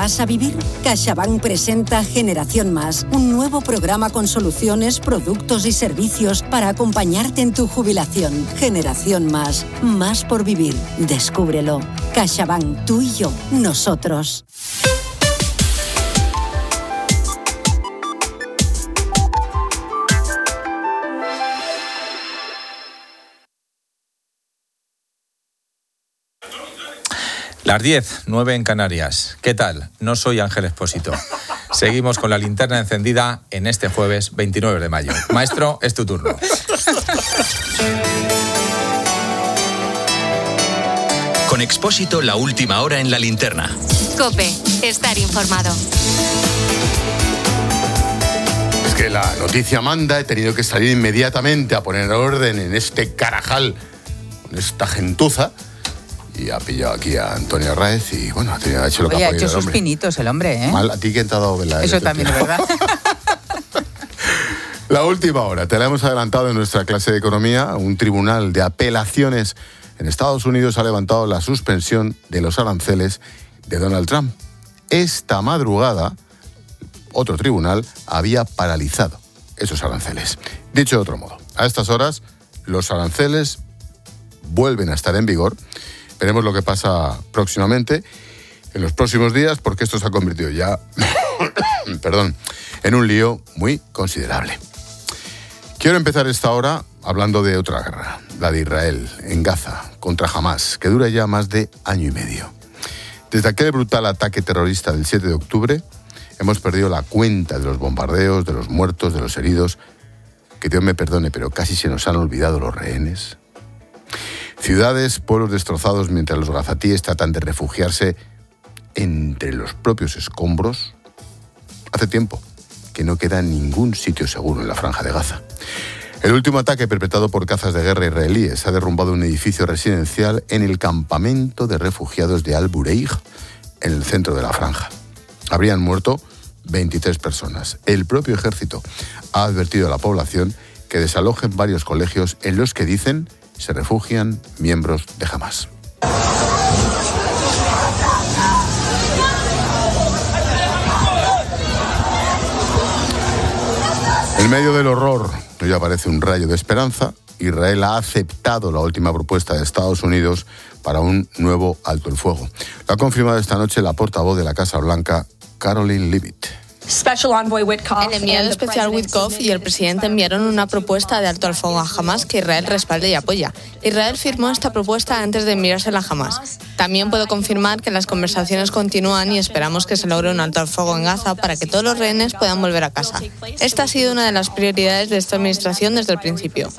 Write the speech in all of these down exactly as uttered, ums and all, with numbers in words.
vas a vivir? CaixaBank presenta Generación Más, un nuevo programa con soluciones, productos y servicios para acompañarte en tu jubilación. Generación Más, más por vivir. Descúbrelo. CaixaBank, tú y yo, nosotros. Las diez, nueve en Canarias. ¿Qué tal? No soy Ángel Expósito. Seguimos con la linterna encendida en este jueves veintinueve de mayo. Maestro, es tu turno. Con Expósito, la última hora en la linterna. COPE, estar informado. Es que la noticia manda, he tenido que salir inmediatamente a poner orden en este carajal, en esta gentuza. Y ha pillado aquí a Antonio Arráez y, bueno, ha, tenido, ha hecho lo Oye, que ha ha podido. hecho sus pinitos el hombre, ¿eh? Mal, ¿a ti quién te ha dado vela? Eso también es verdad. La última hora, te la hemos adelantado en nuestra clase de economía. Un tribunal de apelaciones en Estados Unidos ha levantado la suspensión de los aranceles de Donald Trump. Esta madrugada, otro tribunal había paralizado esos aranceles. Dicho de otro modo, a estas horas, los aranceles vuelven a estar en vigor. Veremos lo que pasa próximamente, en los próximos días, porque esto se ha convertido ya, perdón, en un lío muy considerable. Quiero empezar esta hora hablando de otra guerra, la de Israel, en Gaza, contra Hamás, que dura ya más de año y medio. Desde aquel brutal ataque terrorista del siete de octubre, hemos perdido la cuenta de los bombardeos, de los muertos, de los heridos. Que Dios me perdone, pero casi se nos han olvidado los rehenes. Ciudades, pueblos destrozados mientras los gazatíes tratan de refugiarse entre los propios escombros. Hace tiempo que no queda ningún sitio seguro en la Franja de Gaza. El último ataque perpetrado por cazas de guerra israelíes ha derrumbado un edificio residencial en el campamento de refugiados de Al-Bureij, en el centro de la Franja. Habrían muerto veintitrés personas. El propio ejército ha advertido a la población que desalojen varios colegios en los que, dicen, se refugian miembros de Hamás. En medio del horror, hoy aparece un rayo de esperanza. Israel ha aceptado la última propuesta de Estados Unidos para un nuevo alto el fuego. Lo ha confirmado esta noche la portavoz de la Casa Blanca, Caroline Leavitt. El enviado especial Witkoff y el presidente enviaron una propuesta de alto al fuego a Hamás que Israel respalde y apoya. Israel firmó esta propuesta antes de enviársela a Hamás. También puedo confirmar que las conversaciones continúan y esperamos que se logre un alto al fuego en Gaza para que todos los rehenes puedan volver a casa. Esta ha sido una de las prioridades de esta administración desde el principio.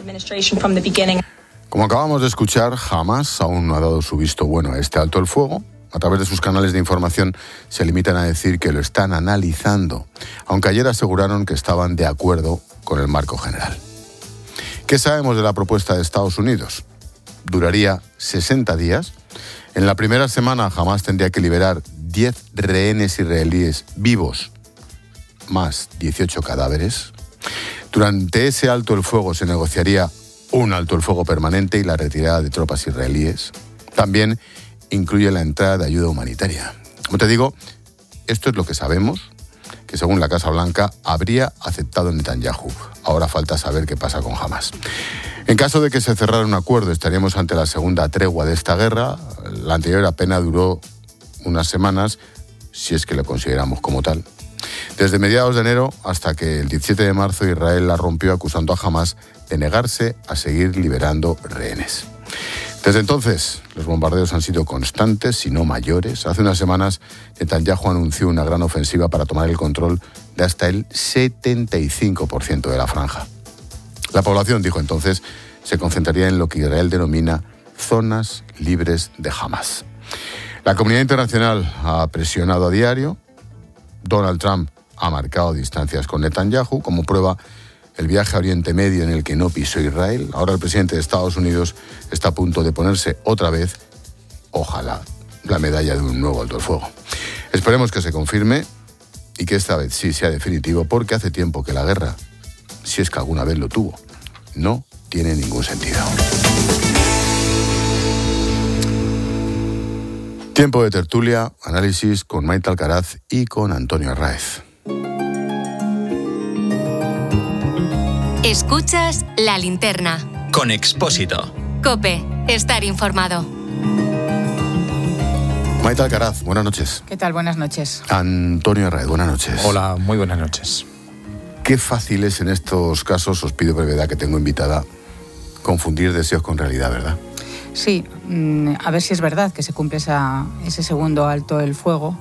Como acabamos de escuchar, Hamás aún no ha dado su visto bueno a este alto el fuego. A través de sus canales de información se limitan a decir que lo están analizando, aunque ayer aseguraron que estaban de acuerdo con el marco general. ¿Qué sabemos de la propuesta de Estados Unidos? Duraría sesenta días. En la primera semana Hamás tendría que liberar diez rehenes israelíes vivos, más dieciocho cadáveres. Durante ese alto el fuego se negociaría un alto el fuego permanente y la retirada de tropas israelíes. También incluye la entrada de ayuda humanitaria. Como te digo, esto es lo que sabemos, que según la Casa Blanca habría aceptado Netanyahu. Ahora falta saber qué pasa con Hamás. En caso de que se cerrara un acuerdo, estaríamos ante la segunda tregua de esta guerra. La anterior apenas duró unas semanas, si es que lo consideramos como tal. Desde mediados de enero hasta que el diecisiete de marzo Israel la rompió acusando a Hamás de negarse a seguir liberando rehenes. Desde entonces, los bombardeos han sido constantes, si no mayores. Hace unas semanas, Netanyahu anunció una gran ofensiva para tomar el control de hasta el setenta y cinco por ciento de la franja. La población, dijo entonces, se concentraría en lo que Israel denomina zonas libres de Hamás. La comunidad internacional ha presionado a diario. Donald Trump ha marcado distancias con Netanyahu, como prueba el viaje a Oriente Medio en el que no pisó Israel. Ahora el presidente de Estados Unidos está a punto de ponerse otra vez, ojalá, la medalla de un nuevo alto el fuego. Esperemos que se confirme y que esta vez sí sea definitivo, porque hace tiempo que la guerra, si es que alguna vez lo tuvo, no tiene ningún sentido. Tiempo de tertulia, análisis con Maite Alcaraz y con Antonio Arráez. Escuchas La Linterna. Con Expósito. COPE. Estar informado. Maite Alcaraz, buenas noches. ¿Qué tal? Buenas noches. Antonio Arráez, buenas noches. Hola, muy buenas noches. Qué fácil es en estos casos, os pido brevedad que tengo invitada, confundir deseos con realidad, ¿verdad? Sí, a ver si es verdad que se cumple esa, ese segundo alto el fuego.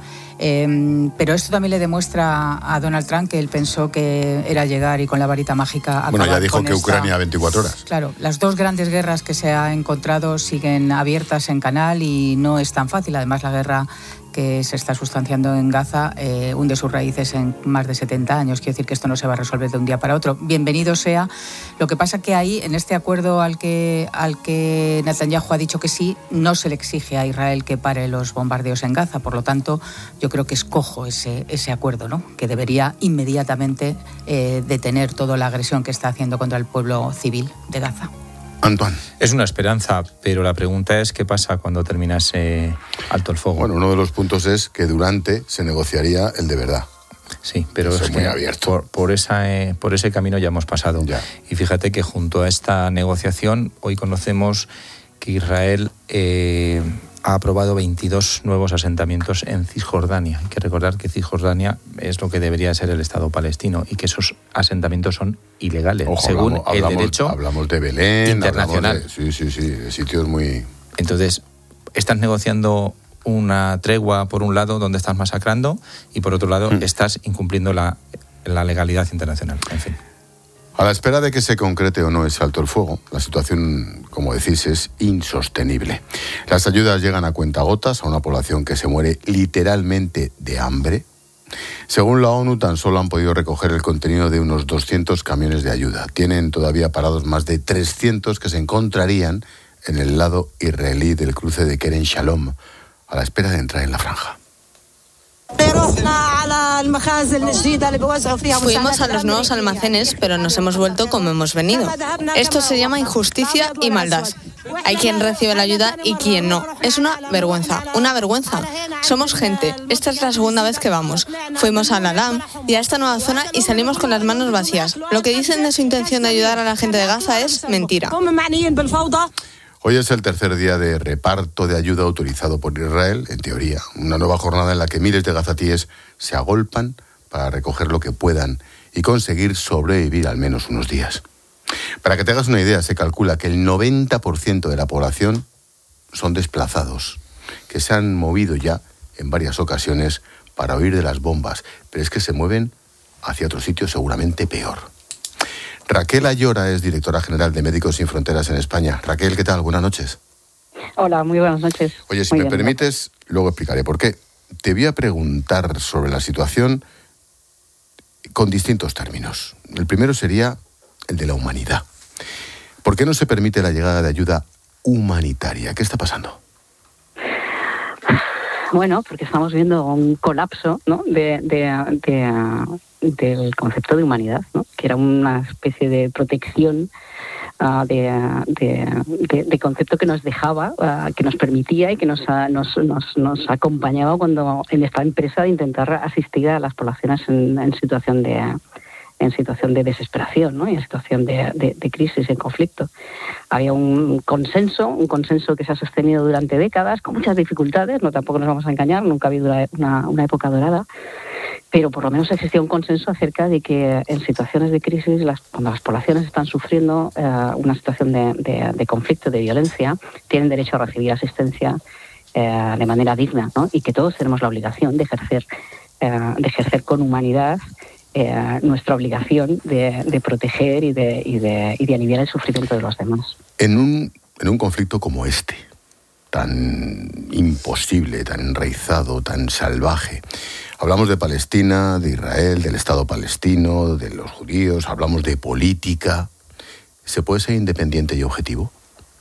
Eh, pero esto también le demuestra a Donald Trump que él pensó que era llegar y con la varita mágica acabar. Bueno, ya dijo que esta... Ucrania veinticuatro horas. Claro, las dos grandes guerras que se ha encontrado siguen abiertas en canal y no es tan fácil. Además, la guerra que se está sustanciando en Gaza eh, hunde sus raíces en más de setenta años. Quiero decir que esto no se va a resolver de un día para otro. Bienvenido sea. Lo que pasa que ahí, en este acuerdo al que, al que Netanyahu ha dicho que sí, no se le exige a Israel que pare los bombardeos en Gaza. Por lo tanto, yo creo que es cojo ese, ese acuerdo, ¿no? Que debería inmediatamente eh, detener toda la agresión que está haciendo contra el pueblo civil de Gaza. Antoine. Es una esperanza, pero la pregunta es qué pasa cuando terminase alto el fuego. Bueno, uno de los puntos es que durante se negociaría el de verdad. Sí, pero Eso es es muy que abierto. Por, por, esa, eh, por ese camino ya hemos pasado. Ya. Y fíjate que junto a esta negociación, hoy conocemos que Israel eh, ha aprobado veintidós nuevos asentamientos en Cisjordania. Hay que recordar que Cisjordania es lo que debería ser el Estado palestino y que esos asentamientos son ilegales, Ojo, según hablamos, el hablamos, derecho hablamos de Belén, internacional. De, sí, sí, sí, de sitios muy... Entonces, estás negociando una tregua por un lado donde estás masacrando y por otro lado mm. estás incumpliendo la, la legalidad internacional. En fin. A la espera de que se concrete o no ese alto el fuego, la situación, como decís, es insostenible. Las ayudas llegan a cuentagotas a una población que se muere literalmente de hambre. Según la ONU, tan solo han podido recoger el contenido de unos doscientos camiones de ayuda. Tienen todavía parados más de trescientos que se encontrarían en el lado israelí del cruce de Kerem Shalom, a la espera de entrar en la franja. Fuimos a los nuevos almacenes, pero nos hemos vuelto como hemos venido. Esto se llama injusticia y maldad. Hay quien recibe la ayuda y quien no. Es una vergüenza, una vergüenza. Somos gente. Esta es la segunda vez que vamos. Fuimos a la Alam y a esta nueva zona y salimos con las manos vacías. Lo que dicen de su intención de ayudar a la gente de Gaza es mentira. Hoy es el tercer día de reparto de ayuda autorizado por Israel, en teoría. Una nueva jornada en la que miles de gazatíes se agolpan para recoger lo que puedan y conseguir sobrevivir al menos unos días. Para que te hagas una idea, se calcula que el noventa por ciento de la población son desplazados, que se han movido ya en varias ocasiones para huir de las bombas, pero es que se mueven hacia otro sitio seguramente peor. Raquel Ayora es directora general de Médicos Sin Fronteras en España. Raquel, ¿qué tal? Buenas noches. Hola, muy buenas noches. Oye, si muy me bien, permites, gracias. Luego explicaré por qué. Te voy a preguntar sobre la situación con distintos términos. El primero sería el de la humanidad. ¿Por qué no se permite la llegada de ayuda humanitaria? ¿Qué está pasando? Bueno, porque estamos viendo un colapso, ¿no? de, de, de, del concepto de humanidad, ¿no? Que era una especie de protección uh, de, de, de, de concepto que nos dejaba, uh, que nos permitía y que nos, uh, nos, nos, nos acompañaba cuando en esta empresa de intentar asistir a las poblaciones en, en situación de en situación de desesperación, ¿no? Y en situación de, de, de crisis, en conflicto. Había un consenso, un consenso que se ha sostenido durante décadas, con muchas dificultades, no tampoco nos vamos a engañar, nunca ha habido una, una época dorada, pero por lo menos existía un consenso acerca de que en situaciones de crisis, las, cuando las poblaciones están sufriendo eh, una situación de, de, de conflicto, de violencia, tienen derecho a recibir asistencia eh, de manera digna, ¿no? Y que todos tenemos la obligación de ejercer, eh, de ejercer con humanidad Eh, nuestra obligación de, de proteger y de, y, de, y de aliviar el sufrimiento de los demás. En un, en un conflicto como este, tan imposible, tan enraizado, tan salvaje, hablamos de Palestina, de Israel, del Estado palestino, de los judíos, hablamos de política. ¿Se puede ser independiente y objetivo?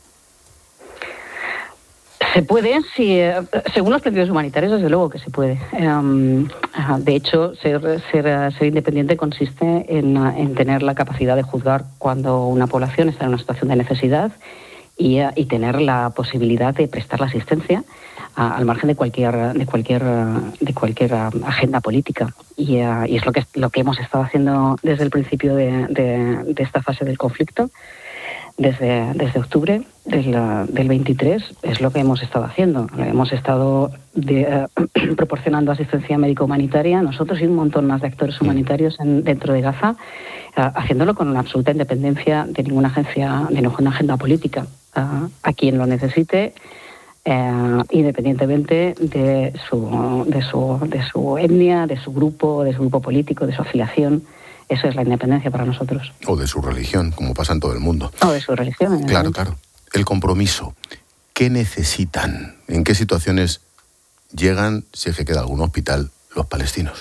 Se puede, sí, según los principios humanitarios, desde luego que se puede. Um, de hecho, ser, ser, ser independiente consiste en, en tener la capacidad de juzgar cuando una población está en una situación de necesidad y, y tener la posibilidad de prestar la asistencia a, al margen de cualquier de cualquier de cualquier agenda política. Y, uh, y es lo que lo que hemos estado haciendo desde el principio de, de, de esta fase del conflicto. Desde, desde octubre del, del veintitrés es lo que hemos estado haciendo. Hemos estado de, uh, proporcionando asistencia médico-humanitaria, nosotros y un montón más de actores humanitarios en, dentro de Gaza, uh, haciéndolo con una absoluta independencia de ninguna agencia, de ninguna agenda política. Uh, a quien lo necesite, uh, independientemente de su, de, su, de su etnia, de su grupo, de su grupo político, de su afiliación. Eso es la independencia para nosotros. O de su religión, como pasa en todo el mundo. O de su religión. Claro, claro. El compromiso. ¿Qué necesitan? ¿En qué situaciones llegan, si es que queda algún hospital, los palestinos?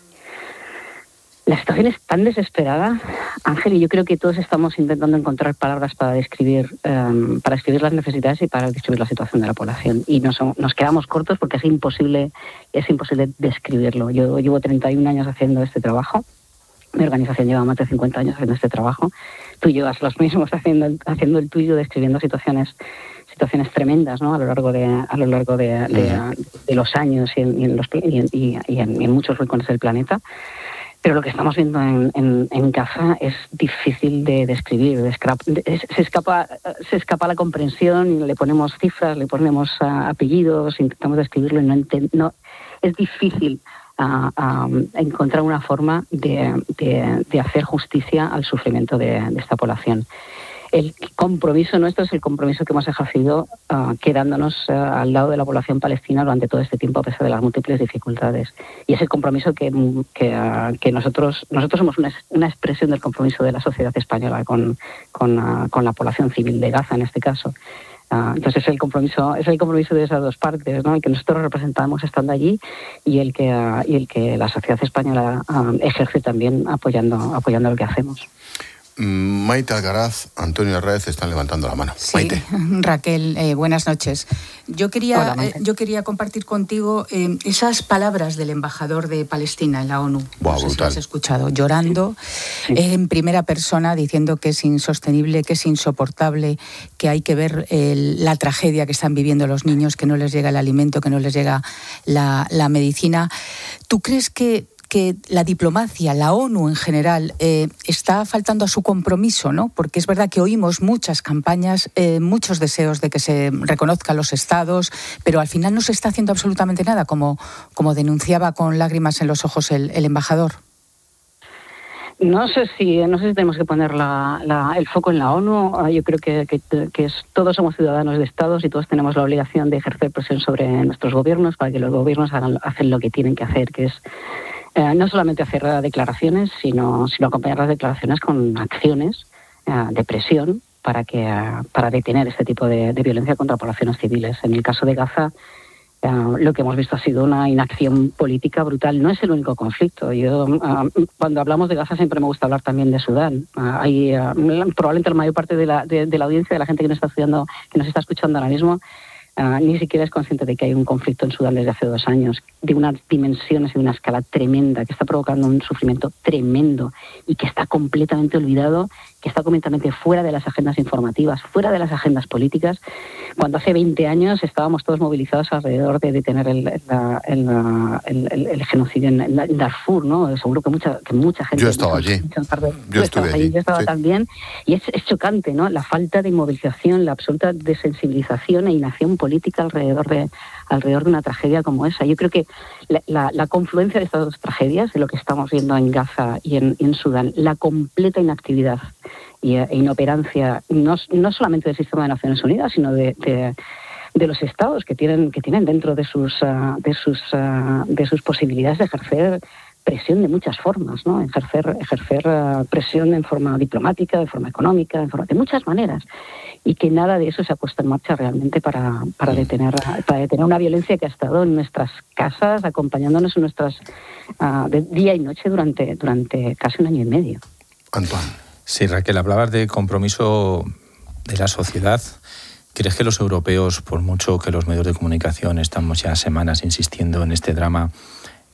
La situación es tan desesperada, Ángel, y yo creo que todos estamos intentando encontrar palabras para describir, um, para describir las necesidades y para describir la situación de la población. Y nos, nos quedamos cortos porque es imposible, es imposible describirlo. Yo llevo treinta y un años haciendo este trabajo. Mi organización lleva más de cincuenta años haciendo este trabajo. Tú llevas los mismos haciendo el, haciendo el tuyo, describiendo situaciones situaciones tremendas, ¿no? A lo largo de a lo largo de, de, de los años y en, y, en los, y, en, y, en, y en muchos rincones del planeta. Pero lo que estamos viendo en, en, en Gaza es difícil de describir. De de, se escapa se escapa la comprensión, y le ponemos cifras, le ponemos uh, apellidos, intentamos describirlo y no, no es difícil. A, a encontrar una forma de, de, de hacer justicia al sufrimiento de, de esta población. El compromiso nuestro es el compromiso que hemos ejercido uh, quedándonos uh, al lado de la población palestina durante todo este tiempo, a pesar de las múltiples dificultades. Y es el compromiso que, que, uh, que nosotros nosotros somos una, una expresión del compromiso de la sociedad española con, con, uh, con la población civil de Gaza, en este caso. Uh, entonces es el compromiso es el compromiso de esas dos partes, ¿no? El que nosotros representamos estando allí y el que uh, y el que la sociedad española uh, ejerce también apoyando apoyando lo que hacemos. Maite Algaraz, Antonio Arraez están levantando la mano. Sí, Maite. Raquel, eh, buenas noches. Yo quería, Hola, eh, yo quería compartir contigo eh, esas palabras del embajador de Palestina en la ONU. Wow, no sé brutal. si lo has escuchado, llorando Sí. eh, en primera persona, diciendo que es insostenible, que es insoportable, que hay que ver eh, la tragedia que están viviendo los niños, que no les llega el alimento, que no les llega la, la medicina. ¿Tú crees que que la diplomacia, la ONU en general, eh, está faltando a su compromiso, ¿no? Porque es verdad que oímos muchas campañas, eh, muchos deseos de que se reconozcan los estados, pero al final no se está haciendo absolutamente nada, como, como denunciaba con lágrimas en los ojos el, el embajador. No sé si no sé si tenemos que poner la, la, el foco en la ONU. Yo creo que, que, que es, todos somos ciudadanos de estados y todos tenemos la obligación de ejercer presión sobre nuestros gobiernos para que los gobiernos hagan hacen lo que tienen que hacer, que es Eh, no solamente hacer declaraciones, sino, sino acompañar las declaraciones con acciones eh, de presión para que uh, para detener este tipo de, de violencia contra poblaciones civiles. En el caso de Gaza, uh, lo que hemos visto ha sido una inacción política brutal. No es el único conflicto. Yo uh, cuando hablamos de Gaza siempre me gusta hablar también de Sudán. Uh, hay uh, probablemente la mayor parte de la, de, de la audiencia, de la gente que nos está estudiando, que nos está escuchando ahora mismo, Uh, ni siquiera es consciente de que hay un conflicto en Sudán desde hace dos años, de unas dimensiones y de una escala tremenda, que está provocando un sufrimiento tremendo y que está completamente olvidado, que está completamente fuera de las agendas informativas, fuera de las agendas políticas, cuando hace veinte años estábamos todos movilizados alrededor de detener el, el, el, el, el, el genocidio en, en Darfur, ¿no? Seguro que mucha, que mucha gente... Yo estaba allí. De, yo estuve allí. Yo estaba sí. también. Y es, es chocante, ¿no? La falta de movilización, la absoluta desensibilización e inacción política alrededor de alrededor de una tragedia como esa. Yo creo que la, la, la confluencia de estas dos tragedias, de lo que estamos viendo en Gaza y en, y en Sudán, la completa inactividad y, e inoperancia, no, no solamente del sistema de Naciones Unidas, sino de, de, de los estados que tienen que tienen dentro de sus uh, de sus uh, de sus posibilidades de ejercer presión de muchas formas, ¿no? Ejercer, ejercer uh, presión en forma diplomática, de forma económica, en forma, de muchas maneras, y que nada de eso se ha puesto en marcha realmente para, para detener para detener una violencia que ha estado en nuestras casas, acompañándonos en nuestras uh, de día y noche durante durante casi un año y medio. Antoine. Sí, Raquel, hablabas de compromiso de la sociedad. ¿Crees que los europeos, por mucho que los medios de comunicación estamos ya semanas insistiendo en este drama,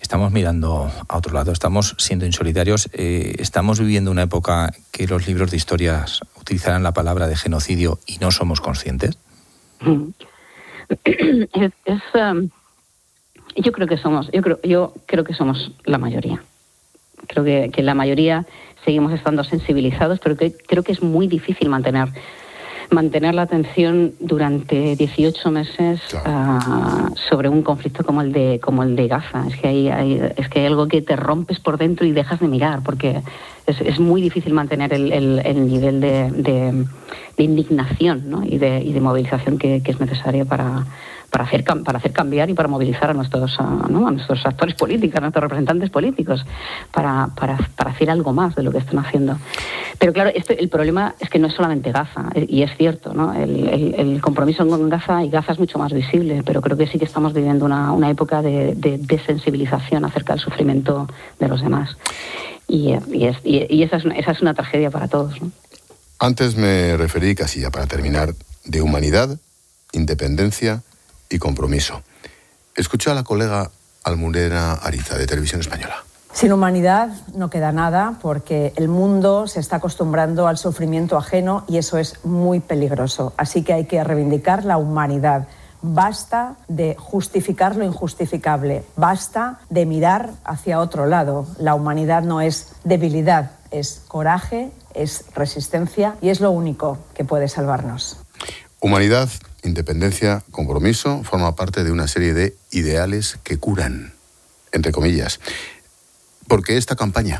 estamos mirando a otro lado, estamos siendo insolidarios, eh, estamos viviendo una época que los libros de historias utilizarán la palabra de genocidio y no somos conscientes. Es, es um, yo creo que somos, yo creo, yo creo que somos la mayoría. Creo que, que la mayoría seguimos estando sensibilizados, pero que, creo que es muy difícil mantener mantener la atención durante dieciocho meses uh, sobre un conflicto como el de como el de Gaza. Es que hay, hay es que hay algo que te rompes por dentro y dejas de mirar, porque es, es muy difícil mantener el, el, el nivel de, de, de indignación, ¿no? y de y de movilización que, que es necesario para para hacer para hacer cambiar y para movilizar a nuestros uh, ¿no? a nuestros actores políticos, a nuestros representantes políticos, para, para, para hacer algo más de lo que están haciendo. Pero claro, este, el problema es que no es solamente Gaza, y es cierto, ¿no? El, el, el compromiso con Gaza, y Gaza es mucho más visible, pero creo que sí que estamos viviendo una, una época de, de desensibilización acerca del sufrimiento de los demás. Y, y, es, y, y esa, es una, esa es una tragedia para todos, ¿no? Antes me referí, casi ya para terminar, de humanidad, independencia y compromiso. Escucha a la colega Almudena Ariza, de Televisión Española. Sin humanidad no queda nada, porque el mundo se está acostumbrando al sufrimiento ajeno y eso es muy peligroso. Así que hay que reivindicar la humanidad. Basta de justificar lo injustificable. Basta de mirar hacia otro lado. La humanidad no es debilidad, es coraje, es resistencia y es lo único que puede salvarnos. Humanidad, independencia, compromiso, forma parte de una serie de ideales que curan, entre comillas. ¿Por qué esta campaña?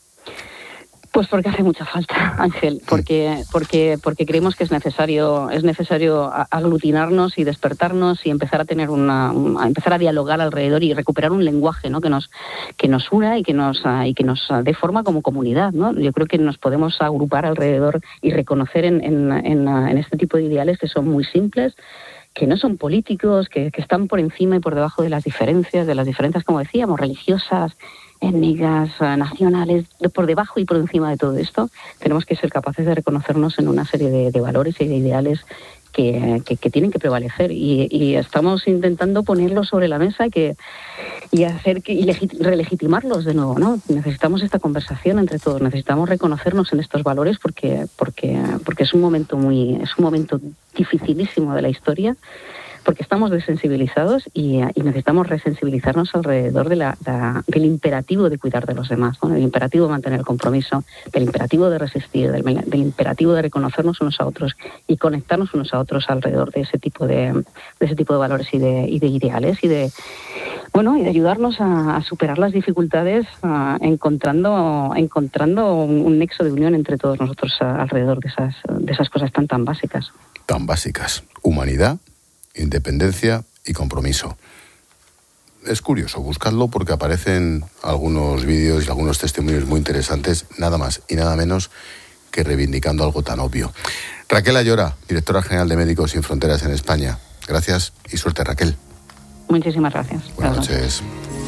Pues porque hace mucha falta, Ángel, porque porque porque creemos que es necesario es necesario aglutinarnos y despertarnos y empezar a tener una a empezar a dialogar alrededor y recuperar un lenguaje, ¿no? que nos que nos una y que nos y que nos dé forma como comunidad, ¿no? Yo creo que nos podemos agrupar alrededor y reconocer en en, en, en este tipo de ideales que son muy simples, que no son políticos, que, que están por encima y por debajo de las diferencias, de las diferencias, como decíamos, religiosas, étnicas, nacionales, por debajo y por encima de todo esto. Tenemos que ser capaces de reconocernos en una serie de, de valores y de ideales que, que, que tienen que prevalecer, y, y estamos intentando ponerlos sobre la mesa y que y hacer que y legit, relegitimarlos de nuevo, ¿no? Necesitamos esta conversación entre todos, necesitamos reconocernos en estos valores porque porque porque es un momento muy es un momento dificilísimo de la historia, porque estamos desensibilizados y, y necesitamos resensibilizarnos alrededor de la, la, del imperativo de cuidar de los demás, ¿no? Del imperativo de mantener el compromiso, del imperativo de resistir, del, del imperativo de reconocernos unos a otros y conectarnos unos a otros alrededor de ese tipo de, de ese tipo de valores y de, y de ideales y de bueno y de ayudarnos a, a superar las dificultades, uh, encontrando encontrando un, un nexo de unión entre todos nosotros uh, alrededor de esas de esas cosas tan tan básicas. Tan básicas. Humanidad, independencia y compromiso. Es curioso, buscadlo porque aparecen algunos vídeos y algunos testimonios muy interesantes, nada más y nada menos que reivindicando algo tan obvio. Raquel Ayora, directora general de Médicos Sin Fronteras en España. Gracias y suerte, Raquel. Muchísimas gracias. Buenas noches.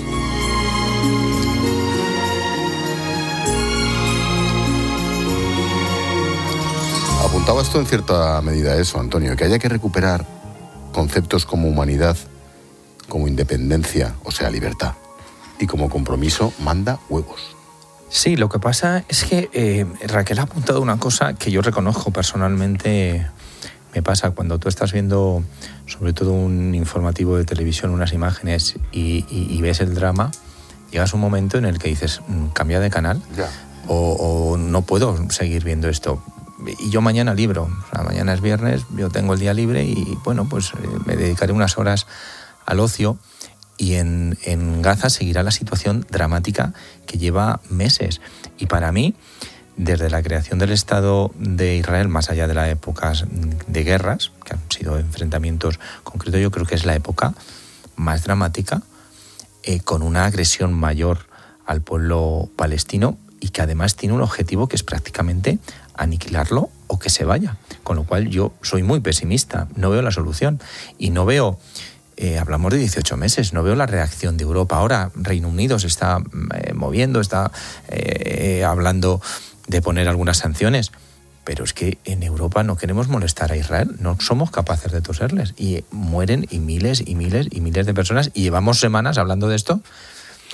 Apuntabas tú en cierta medida eso, Antonio, que haya que recuperar conceptos como humanidad, como independencia, o sea, libertad, y como compromiso, manda huevos. Sí, lo que pasa es que eh, Raquel ha apuntado una cosa que yo reconozco personalmente. Me pasa cuando tú estás viendo, sobre todo un informativo de televisión, unas imágenes y, y, y ves el drama, llegas a un momento en el que dices, cambia de canal, ya. o, o no puedo seguir viendo esto. Y yo mañana libro, o sea, mañana es viernes, yo tengo el día libre y bueno, pues eh, me dedicaré unas horas al ocio, y en, en Gaza seguirá la situación dramática que lleva meses. Y para mí, desde la creación del Estado de Israel, más allá de las épocas de guerras, que han sido enfrentamientos concretos, yo creo que es la época más dramática, eh, con una agresión mayor al pueblo palestino y que además tiene un objetivo que es prácticamente aniquilarlo o que se vaya. Con lo cual yo soy muy pesimista, no veo la solución y no veo, eh, hablamos de dieciocho meses, no veo la reacción de Europa. Ahora Reino Unido se está eh, moviendo, está eh, hablando de poner algunas sanciones, pero es que en Europa no queremos molestar a Israel, no somos capaces de toserles y mueren y miles y miles y miles de personas y llevamos semanas hablando de esto.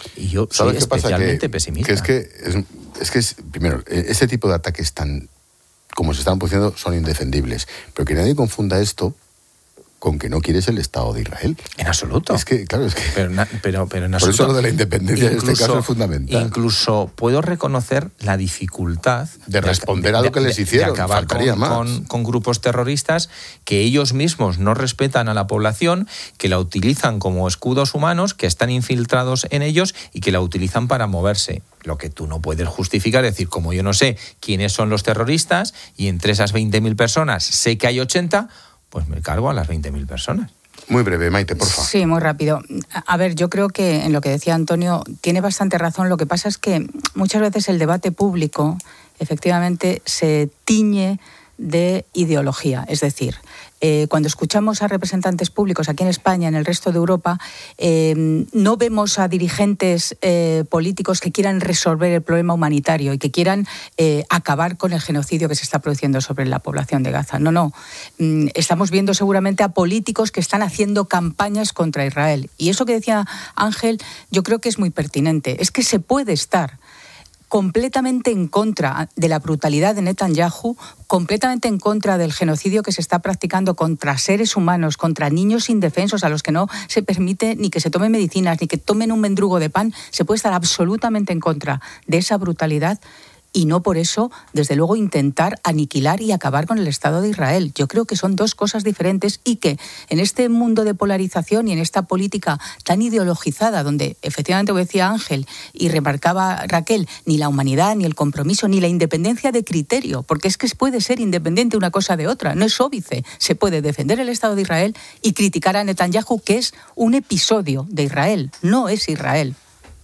Y yo soy especialmente que, pesimista. Que es que, es, es que es, primero, ese tipo de ataques tan, como se están produciendo, son indefendibles. Pero que nadie confunda esto con que no quieres el Estado de Israel. En absoluto. Es que, claro, es que... Pero, pero, pero en Por absoluto. eso lo de la independencia incluso, en este caso es fundamental. Incluso puedo reconocer la dificultad... De responder de, a lo que les hicieron, de acabar faltaría con, más. Con, con grupos terroristas que ellos mismos no respetan a la población, que la utilizan como escudos humanos, que están infiltrados en ellos y que la utilizan para moverse. Lo que tú no puedes justificar es decir, como yo no sé quiénes son los terroristas y entre esas veinte mil personas sé que hay ochenta... pues me cargo a las veinte mil personas. Muy breve, Maite, por favor. Sí, muy rápido. A ver, yo creo que en lo que decía Antonio tiene bastante razón. Lo que pasa es que muchas veces el debate público efectivamente se tiñe de ideología. Es decir, eh, cuando escuchamos a representantes públicos aquí en España, en el resto de Europa, eh, no vemos a dirigentes eh, políticos que quieran resolver el problema humanitario y que quieran eh, acabar con el genocidio que se está produciendo sobre la población de Gaza. No, no. Mm, estamos viendo seguramente a políticos que están haciendo campañas contra Israel. Y eso que decía Ángel, yo creo que es muy pertinente. Es que se puede estar completamente en contra de la brutalidad de Netanyahu, completamente en contra del genocidio que se está practicando contra seres humanos, contra niños indefensos a los que no se permite ni que se tomen medicinas, ni que tomen un mendrugo de pan. Se puede estar absolutamente en contra de esa brutalidad y no por eso, desde luego, intentar aniquilar y acabar con el Estado de Israel. Yo creo que son dos cosas diferentes y que en este mundo de polarización y en esta política tan ideologizada, donde efectivamente, como decía Ángel y remarcaba Raquel, ni la humanidad, ni el compromiso, ni la independencia de criterio, porque es que puede ser independiente una cosa de otra, no es óbice. Se puede defender el Estado de Israel y criticar a Netanyahu, que es un episodio de Israel, no es Israel.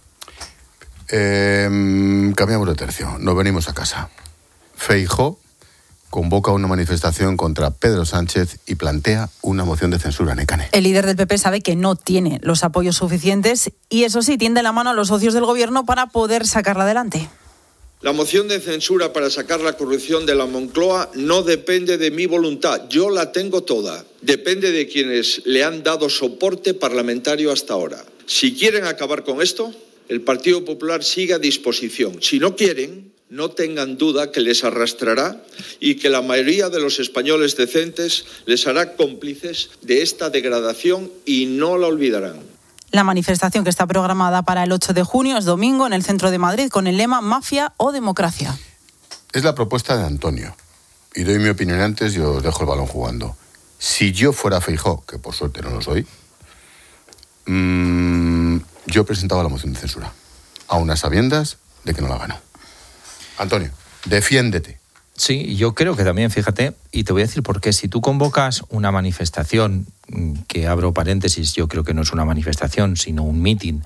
Eh, cambiamos de tercio, nos venimos a casa. Feijóo convoca una manifestación contra Pedro Sánchez y plantea una moción de censura, Nekane. El líder del P P sabe que no tiene los apoyos suficientes y eso sí, tiende la mano a los socios del gobierno para poder sacarla adelante. La moción de censura para sacar la corrupción de la Moncloa no depende de mi voluntad, yo la tengo toda. Depende de quienes le han dado soporte parlamentario hasta ahora. Si quieren acabar con esto, el Partido Popular sigue a disposición. Si no quieren, no tengan duda que les arrastrará y que la mayoría de los españoles decentes les hará cómplices de esta degradación y no la olvidarán. La manifestación que está programada para el ocho de junio es domingo en el centro de Madrid con el lema Mafia o Democracia. Es la propuesta de Antonio. Y doy mi opinión antes y os dejo el balón jugando. Si yo fuera Feijóo, que por suerte no lo soy, mmm, yo presentaba la moción de censura, a unas sabiendas de que no la ganó. Antonio, defiéndete. Sí, yo creo que también, fíjate, y te voy a decir por qué. Si tú convocas una manifestación, que abro paréntesis, yo creo que no es una manifestación, sino un mitin,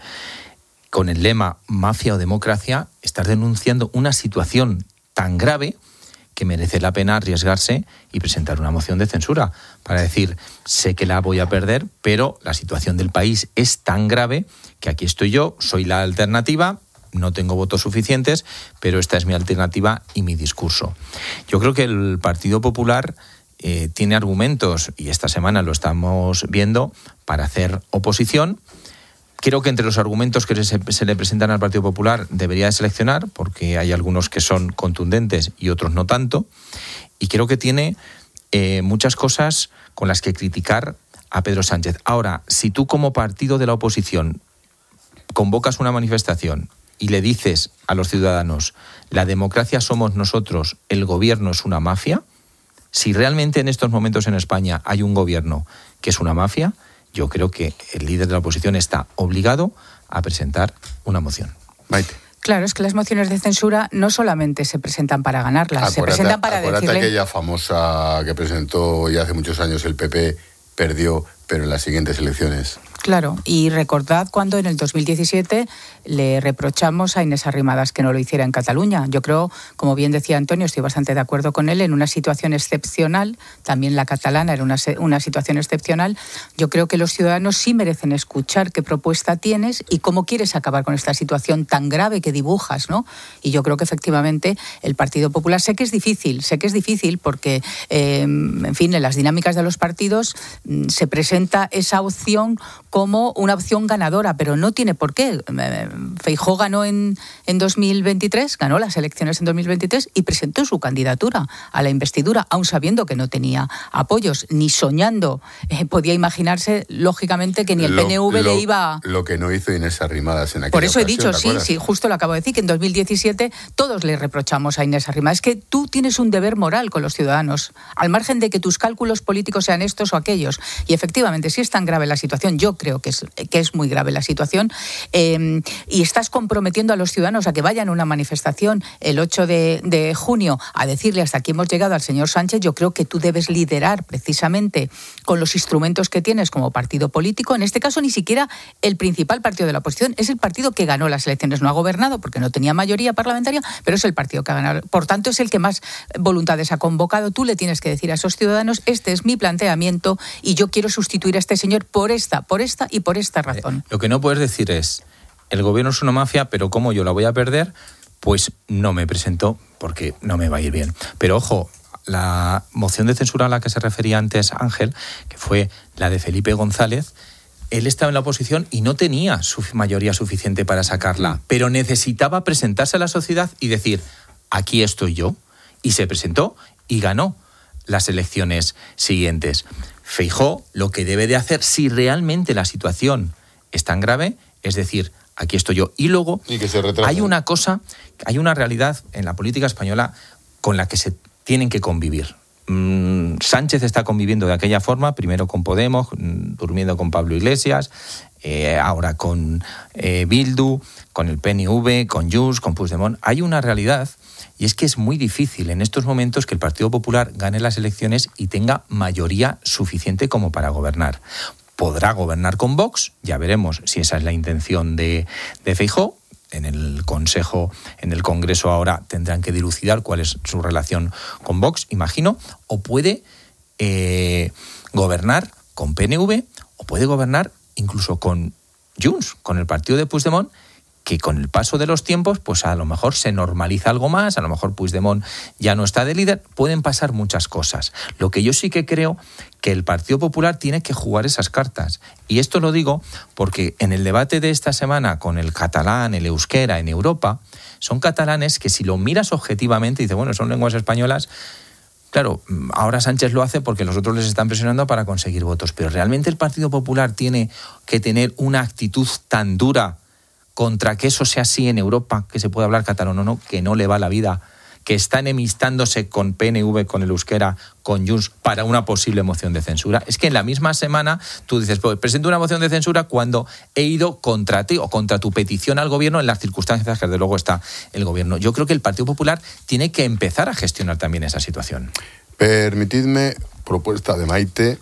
con el lema Mafia o Democracia, estás denunciando una situación tan grave que merece la pena arriesgarse y presentar una moción de censura para decir, sé que la voy a perder, pero la situación del país es tan grave que aquí estoy yo, soy la alternativa, no tengo votos suficientes, pero esta es mi alternativa y mi discurso. Yo creo que el Partido Popular eh, tiene argumentos, y esta semana lo estamos viendo, para hacer oposición. Creo que entre los argumentos que se, se le presentan al Partido Popular debería de seleccionar, porque hay algunos que son contundentes y otros no tanto, y creo que tiene eh, muchas cosas con las que criticar a Pedro Sánchez. Ahora, si tú como partido de la oposición convocas una manifestación y le dices a los ciudadanos, la democracia somos nosotros, el gobierno es una mafia, si realmente en estos momentos en España hay un gobierno que es una mafia, yo creo que el líder de la oposición está obligado a presentar una moción. Maite. Claro, es que las mociones de censura no solamente se presentan para ganarlas, acuérdate, se presentan para acuérdate decirle... aquella famosa que presentó ya hace muchos años el P P, perdió, pero en las siguientes elecciones... Claro, y recordad cuando en el dos mil diecisiete le reprochamos a Inés Arrimadas que no lo hiciera en Cataluña. Yo creo, como bien decía Antonio, estoy bastante de acuerdo con él, en una situación excepcional, también la catalana era una, una situación excepcional, yo creo que los ciudadanos sí merecen escuchar qué propuesta tienes y cómo quieres acabar con esta situación tan grave que dibujas, ¿no? Y yo creo que efectivamente el Partido Popular, sé que es difícil, sé que es difícil porque, eh, en fin, en las dinámicas de los partidos se presenta esa opción como una opción ganadora, pero no tiene por qué. Feijóo ganó en, en dos mil veintitrés, ganó las elecciones en dos mil veintitrés y presentó su candidatura a la investidura, aun sabiendo que no tenía apoyos, ni soñando eh, podía imaginarse, lógicamente, que ni el lo, P N V lo, le iba... Lo que no hizo Inés Arrimadas en aquella Por eso ocasión, he dicho, sí, sí, justo lo acabo de decir, que en dos mil diecisiete todos le reprochamos a Inés Arrimadas. Es que tú tienes un deber moral con los ciudadanos, al margen de que tus cálculos políticos sean estos o aquellos. Y efectivamente, si es tan grave la situación, yo creo que es, que es muy grave la situación, eh, y estás comprometiendo a los ciudadanos a que vayan a una manifestación el ocho de junio a decirle hasta aquí hemos llegado al señor Sánchez, yo creo que tú debes liderar precisamente con los instrumentos que tienes como partido político. En este caso, ni siquiera el principal partido de la oposición, es el partido que ganó las elecciones. No ha gobernado porque no tenía mayoría parlamentaria, pero es el partido que ha ganado. Por tanto, es el que más voluntades ha convocado. Tú le tienes que decir a esos ciudadanos, este es mi planteamiento y yo quiero sustituir a este señor por esta, por esta y por esta razón. Eh, lo que no puedes decir es, el gobierno es una mafia, pero como yo la voy a perder, pues no me presento porque no me va a ir bien. Pero ojo, la moción de censura a la que se refería antes Ángel, que fue la de Felipe González, él estaba en la oposición y no tenía su mayoría suficiente para sacarla, pero necesitaba presentarse a la sociedad y decir, aquí estoy yo. Y se presentó y ganó las elecciones siguientes. Feijóo lo que debe de hacer, si realmente la situación es tan grave, es decir, aquí estoy yo. Y luego y que se hay una cosa, hay una realidad en la política española con la que se tienen que convivir. Mm, Sánchez está conviviendo de aquella forma, primero con Podemos, mm, durmiendo con Pablo Iglesias, eh, ahora con eh, Bildu, con el P N V, con Junts, con Puigdemont. Hay una realidad, y es que es muy difícil en estos momentos que el Partido Popular gane las elecciones y tenga mayoría suficiente como para gobernar. Podrá gobernar con Vox, ya veremos si esa es la intención de, de Feijóo. En el Consejo, en el Congreso ahora tendrán que dilucidar cuál es su relación con Vox, imagino, o puede eh, gobernar con P N V, o puede gobernar incluso con Junts, con el partido de Puigdemont, que con el paso de los tiempos, pues a lo mejor se normaliza algo más, a lo mejor Puigdemont ya no está de líder, pueden pasar muchas cosas. Lo que yo sí que creo que el Partido Popular tiene que jugar esas cartas. Y esto lo digo porque en el debate de esta semana con el catalán, el euskera en Europa, son catalanes que si lo miras objetivamente, dices, bueno, son lenguas españolas. Claro, ahora Sánchez lo hace porque los otros les están presionando para conseguir votos, pero realmente el Partido Popular tiene que tener una actitud tan dura contra que eso sea así en Europa, que se puede hablar catalán o no, que no le va la vida, que está enemistándose con P N V, con el euskera, con Junts, para una posible moción de censura. Es que en la misma semana tú dices, pues presento una moción de censura cuando he ido contra ti o contra tu petición al gobierno en las circunstancias que desde luego está el gobierno. Yo creo que el Partido Popular tiene que empezar a gestionar también esa situación. Permitidme, propuesta de Maite.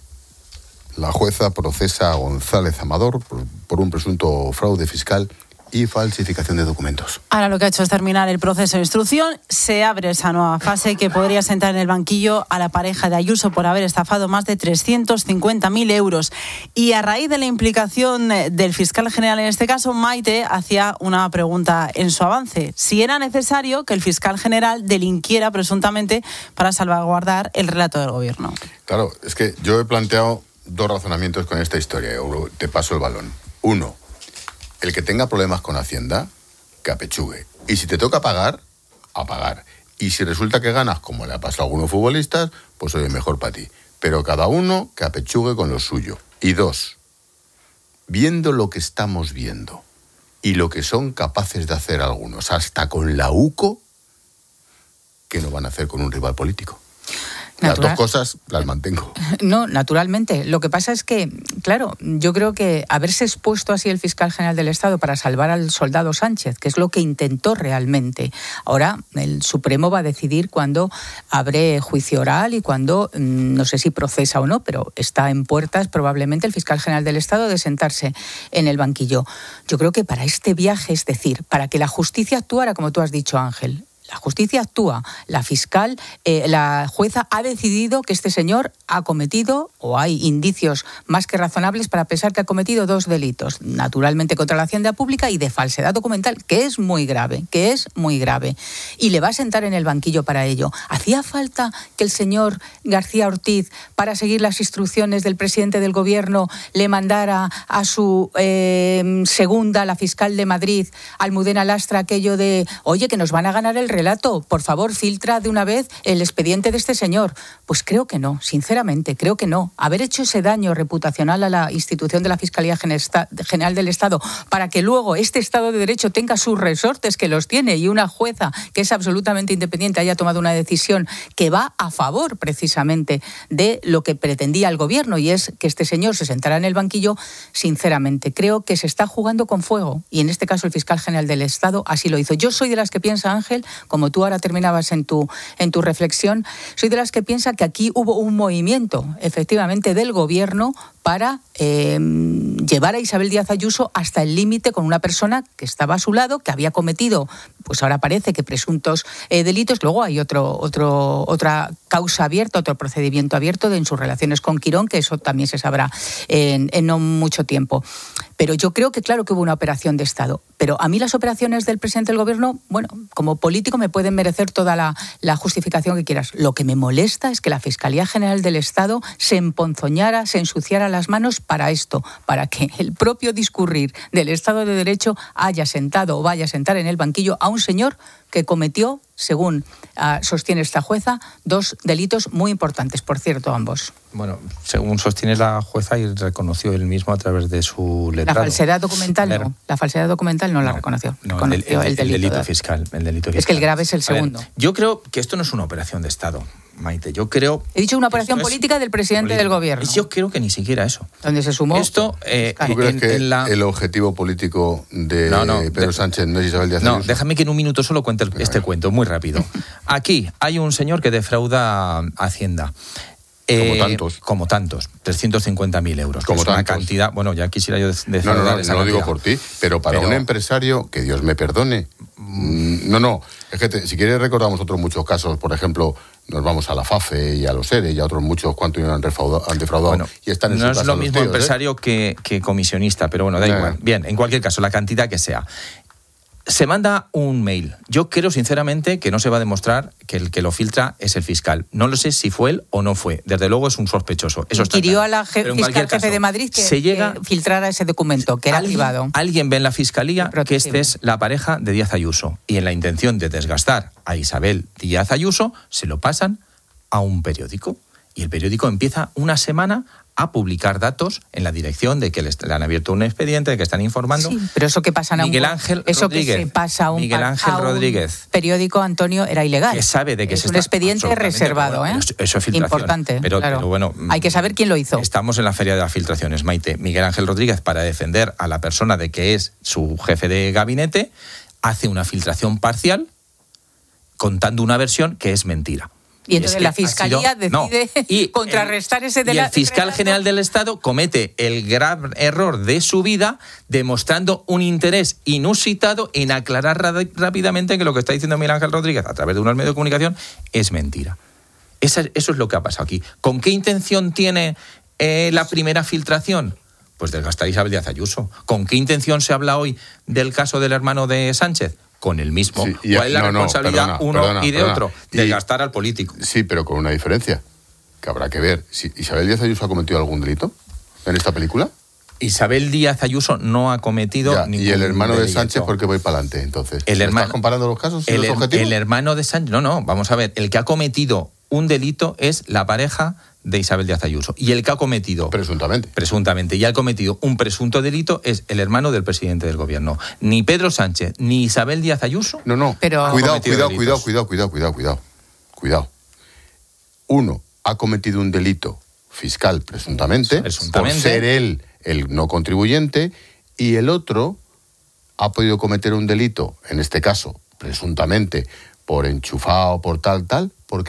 La jueza procesa a González Amador por, por un presunto fraude fiscal y falsificación de documentos. Ahora lo que ha hecho es terminar el proceso de instrucción. Se abre esa nueva fase que podría sentar en el banquillo a la pareja de Ayuso por haber estafado más de trescientos cincuenta mil euros. Y a raíz de la implicación del fiscal general en este caso, Maite hacía una pregunta en su avance. Si era necesario que el fiscal general delinquiera presuntamente para salvaguardar el relato del gobierno. Claro, es que yo he planteado dos razonamientos con esta historia. Te paso el balón. Uno, el que tenga problemas con Hacienda, que apechugue. Y si te toca pagar, a pagar. Y si resulta que ganas, como le ha pasado a algunos futbolistas, pues oye, mejor para ti. Pero cada uno que apechugue con lo suyo. Y dos, viendo lo que estamos viendo y lo que son capaces de hacer algunos, hasta con la U C O, ¿qué no van a hacer con un rival político? Natural. Las dos cosas las mantengo. No, naturalmente. Lo que pasa es que, claro, yo creo que haberse expuesto así el fiscal general del Estado para salvar al soldado Sánchez, que es lo que intentó realmente. Ahora el Supremo va a decidir cuándo abre juicio oral y cuándo, no sé si procesa o no, pero está en puertas probablemente el fiscal general del Estado de sentarse en el banquillo. Yo creo que para este viaje, es decir, para que la justicia actuara, como tú has dicho, Ángel, la justicia actúa, la fiscal, eh, la jueza ha decidido que este señor ha cometido, o hay indicios más que razonables para pensar que ha cometido dos delitos, naturalmente contra la hacienda pública y de falsedad documental, que es muy grave, que es muy grave, y le va a sentar en el banquillo para ello. ¿Hacía falta que el señor García Ortiz, para seguir las instrucciones del presidente del gobierno, le mandara a su eh, segunda, la fiscal de Madrid, Almudena Lastra, aquello de, oye, que nos van a ganar el relato, por favor, filtra de una vez el expediente de este señor? Pues creo que no, sinceramente, creo que no. Haber hecho ese daño reputacional a la institución de la Fiscalía General del Estado para que luego este Estado de Derecho tenga sus resortes, que los tiene, y una jueza que es absolutamente independiente haya tomado una decisión que va a favor precisamente de lo que pretendía el gobierno, y es que este señor se sentara en el banquillo, sinceramente, creo que se está jugando con fuego, y en este caso el fiscal general del Estado así lo hizo. Yo soy de las que piensa, Ángel, como tú ahora terminabas en tu, en tu reflexión, soy de las que piensa que aquí hubo un movimiento, efectivamente, del gobierno para eh, llevar a Isabel Díaz Ayuso hasta el límite con una persona que estaba a su lado, que había cometido, pues ahora parece que presuntos eh, delitos. Luego hay otro, otro, otra causa abierta, otro procedimiento abierto de, en sus relaciones con Quirón, que eso también se sabrá en, en no mucho tiempo. Pero yo creo que claro que hubo una operación de Estado. Pero a mí las operaciones del presidente del gobierno, bueno, como político me pueden merecer toda la, la justificación que quieras. Lo que me molesta es que la Fiscalía General del Estado se emponzoñara, se ensuciara las manos para esto, para que el propio discurrir del Estado de Derecho haya sentado o vaya a sentar en el banquillo a un señor que cometió, según uh, sostiene esta jueza, dos delitos muy importantes, por cierto, ambos. Bueno, según sostiene la jueza y reconoció él mismo a través de su letrado. La falsedad documental Leer. no, la falsedad documental no, no la reconoció. No, reconoció el, el, el, delito, el delito de... fiscal, el delito fiscal. Es que el grave es el segundo. Ver, yo creo que esto no es una operación de Estado, Maite. Yo creo... He dicho una operación política del presidente política. del gobierno. Yo creo que ni siquiera eso. Donde se sumó... Esto... Eh, ¿Tú crees en, que en la... el objetivo político de no, no, Pedro de... Sánchez no es Isabel Díaz Ayuso? No, déjame que en un minuto solo cuente el, este cuento, muy rápido. Aquí hay un señor que defrauda Hacienda. Eh, como tantos. Como tantos, trescientos cincuenta mil euros. Como es tantos. una cantidad, bueno, ya quisiera yo defraudar No, no, no, esa no lo digo cantidad. por ti, pero para pero... un empresario, que Dios me perdone, mmm, no, no, es que te, si quieres recordamos otros muchos casos, por ejemplo, nos vamos a la FAFE y a los ERE y a otros muchos cuantos han defraudado, han defraudado bueno, y están en no su es lo mismo tíos, empresario ¿eh? que, que comisionista, pero bueno, da eh. igual. Bien, en cualquier caso, la cantidad que sea. Se manda un mail. Yo creo sinceramente que no se va a demostrar que el que lo filtra es el fiscal. No lo sé si fue él o no fue. Desde luego es un sospechoso. Eso está Inquirió claro. a la je- fiscal jefe de Madrid que, se llega, que filtrara ese documento, que era alguien, privado. Alguien ve en la fiscalía que este es la pareja de Díaz Ayuso. Y en la intención de desgastar a Isabel Díaz Ayuso, se lo pasan a un periódico. Y el periódico empieza una semana a publicar datos en la dirección de que le han abierto un expediente, de que están informando. Sí, pero eso que pasa a un, Miguel Ángel eso Rodríguez, que se pasa a un, Miguel Ángel a un Rodríguez, periódico, Antonio, era ilegal. Que sabe de que es se un está expediente reservado, bueno, ¿eh? Eso es filtración. Importante, pero, claro. pero bueno, hay que saber quién lo hizo. Estamos en la feria de las filtraciones, Maite. Miguel Ángel Rodríguez, para defender a la persona de que es su jefe de gabinete, hace una filtración parcial contando una versión que es mentira. Y entonces y la Fiscalía sido, decide no, y contrarrestar el, ese delito. Y el fiscal general del Estado comete el grave error de su vida demostrando un interés inusitado en aclarar rápidamente que lo que está diciendo Miguel Ángel Rodríguez a través de unos medios de comunicación es mentira. Esa, eso es lo que ha pasado aquí. ¿Con qué intención tiene eh, la primera filtración? Pues desgastar a Isabel Díaz Ayuso. ¿Con qué intención se habla hoy del caso del hermano de Sánchez? Con el mismo. Sí, ya, ¿Cuál es la no, responsabilidad no, perdona, uno perdona, y de perdona. otro? De y, gastar al político. Sí, pero con una diferencia, que habrá que ver. Si ¿Isabel Díaz Ayuso ha cometido algún delito en esta película? Isabel Díaz Ayuso no ha cometido ya, ningún ¿Y el hermano delito. de Sánchez por qué voy para adelante, entonces? El hermano, ¿Estás comparando los casos y el, los objetivos? El hermano de Sánchez... No, no, vamos a ver. El que ha cometido un delito es la pareja de Isabel Díaz Ayuso. Y el que ha cometido... Presuntamente. Presuntamente. Y ha cometido un presunto delito es el hermano del presidente del gobierno. Ni Pedro Sánchez, ni Isabel Díaz Ayuso... No, no. Pero cuidado, cuidado, cuidado, cuidado, cuidado, cuidado, cuidado. Cuidado. Uno ha cometido un delito fiscal presuntamente, presuntamente. por ser él el no contribuyente, y el otro ha podido cometer un delito, en este caso, presuntamente, por enchufado, por tal, tal. ¿Por qué?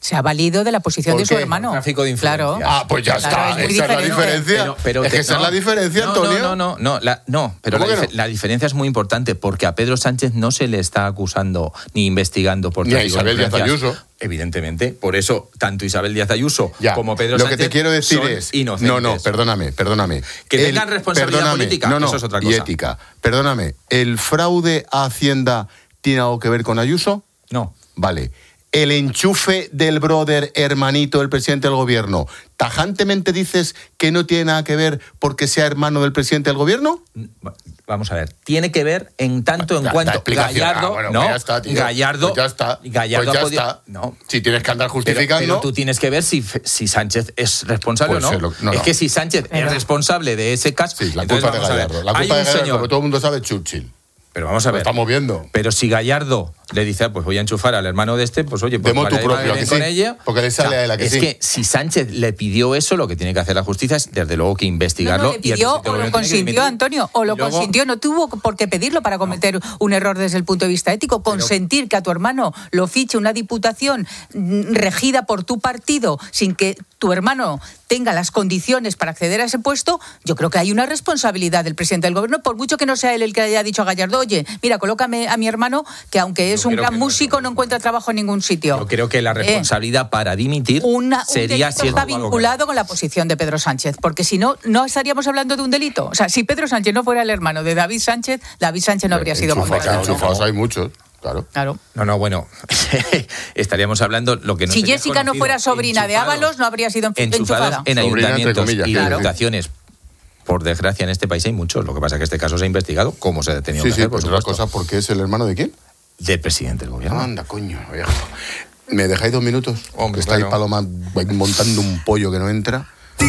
Se ha valido de la posición de su hermano. Tráfico de influencia. Claro. Ah, pues ya Claro, está. es muy Esa es la diferente. diferencia. Pero, pero es que te- esa no, es la diferencia, no, Antonio. No, no, no, no, la, no pero la, ¿Cómo que dif- no? la diferencia es muy importante porque a Pedro Sánchez no se le está acusando ni investigando por Ni a tráfico de Isabel Díaz influencias. Ayuso. Evidentemente, por eso tanto Isabel Díaz Ayuso Ya, como Pedro lo Sánchez que te quiero decir son es inocentes. no, no, perdóname, perdóname. Que tengan responsabilidad perdóname, política, no, no, eso es otra y cosa. ética. Perdóname, ¿el fraude a Hacienda tiene algo que ver con Ayuso? No. Vale. El enchufe del brother hermanito del presidente del gobierno, ¿tajantemente dices que no tiene nada que ver porque sea hermano del presidente del gobierno? Vamos a ver, tiene que ver en tanto en Da- da cuanto explicación. Gallardo, Ah, bueno, no, pues ya está, tío. Gallardo, Pues ya está. Gallardo Pues ya ha podido- está. no. Si tienes que andar Pero, justificando. pero tú tienes que ver si, si Sánchez es responsable Pues o se no. lo- no, Es no. que si Sánchez Pero- es responsable de ese caso, Sí, la entonces culpa de vamos a ver, Gallardo. La hay culpa de un Gallardo, señor, como todo el mundo sabe, Churchill. pero vamos a Lo ver. estamos viendo. Pero si Gallardo le dice, ah, pues voy a enchufar al hermano de este, pues oye, pues De motu María propio, Irene ¿a que con sí? ella. Porque le sale a él, ¿a que es sí? que si Sánchez le pidió eso, lo que tiene que hacer la justicia es, desde luego, que investigarlo. No, no, le y el pidió presidente o del lo gobierno tiene que consintió, dimitir. Antonio, o lo Y luego- consintió. No tuvo por qué pedirlo para cometer un error desde el punto de vista ético. Consentir que a tu hermano lo fiche una diputación mm, regida por tu partido sin que tu hermano tenga las condiciones para acceder a ese puesto, yo creo que hay una responsabilidad del presidente del gobierno, por mucho que no sea él el que haya dicho a Gallardo, oye, mira, colócame a mi hermano, que aunque es Yo un creo gran que no es músico, no encuentra trabajo en ningún sitio. Yo creo que la responsabilidad para dimitir Una, un sería delito si es está algo que- vinculado con la posición de Pedro Sánchez, porque si no, no estaríamos hablando de un delito. O sea, si Pedro Sánchez no fuera el hermano de David Sánchez, David Sánchez no habría sido Enchufados, condenado. enchufados hay muchos, claro. Claro. No, no, bueno, estaríamos hablando lo que no Si sería Jessica no conocido, fuera sobrina de enchufados, Ábalos, no habría sido enf- enchufados enchufada. en Sobrina, entre ayuntamientos comillas, y claro. diputaciones. Por desgracia, en este país hay muchos. Lo que pasa es que este caso se ha investigado, como se ha tenido Sí, que sí, hacer, por pues otra supuesto, cosa, porque es el hermano de quién? del presidente del gobierno. Anda, coño, viejo. ¿Me dejáis dos minutos? Hombre, Está ahí claro. Paloma montando un pollo que no entra.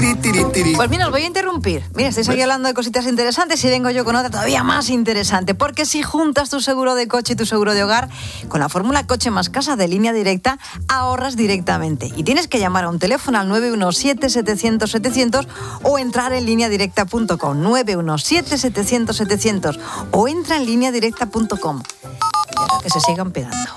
Pues mira, os voy a interrumpir. Mira, estáis aquí hablando de cositas interesantes y vengo yo con otra todavía más interesante. Porque si juntas tu seguro de coche y tu seguro de hogar, con la fórmula Coche más Casa de Línea Directa, ahorras directamente. Y tienes que llamar a un teléfono al nueve uno siete, setecientos, setecientos o entrar en línea directa punto com. nueve uno siete, setecientos, setecientos o entra en línea directa punto com. Y ahora que se sigan pegando.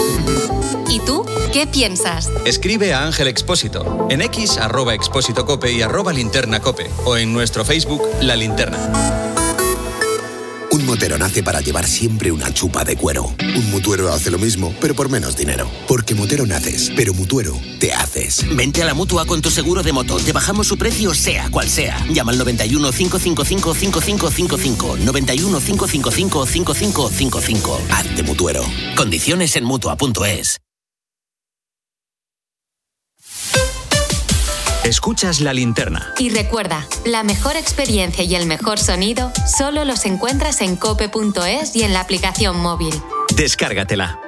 ¿Y tú qué piensas? Escribe a Ángel Expósito en X, arroba Expósito Cope y arroba Linterna Cope o en nuestro Facebook, La Linterna. Un motero nace para llevar siempre una chupa de cuero. Un mutuero hace lo mismo, pero por menos dinero. Porque motero naces, pero mutuero te haces. Vente a la Mutua con tu seguro de moto. Te bajamos su precio sea cual sea. Llama al noventa y uno, cinco cinco cinco, cinco cinco cinco cinco. noventa y uno, cinco cinco cinco, cinco cinco cinco cinco. Hazte mutuero. Condiciones en Mutua punto es. Escuchas La Linterna. Y recuerda, la mejor experiencia y el mejor sonido solo los encuentras en cope punto es y en la aplicación móvil. Descárgatela.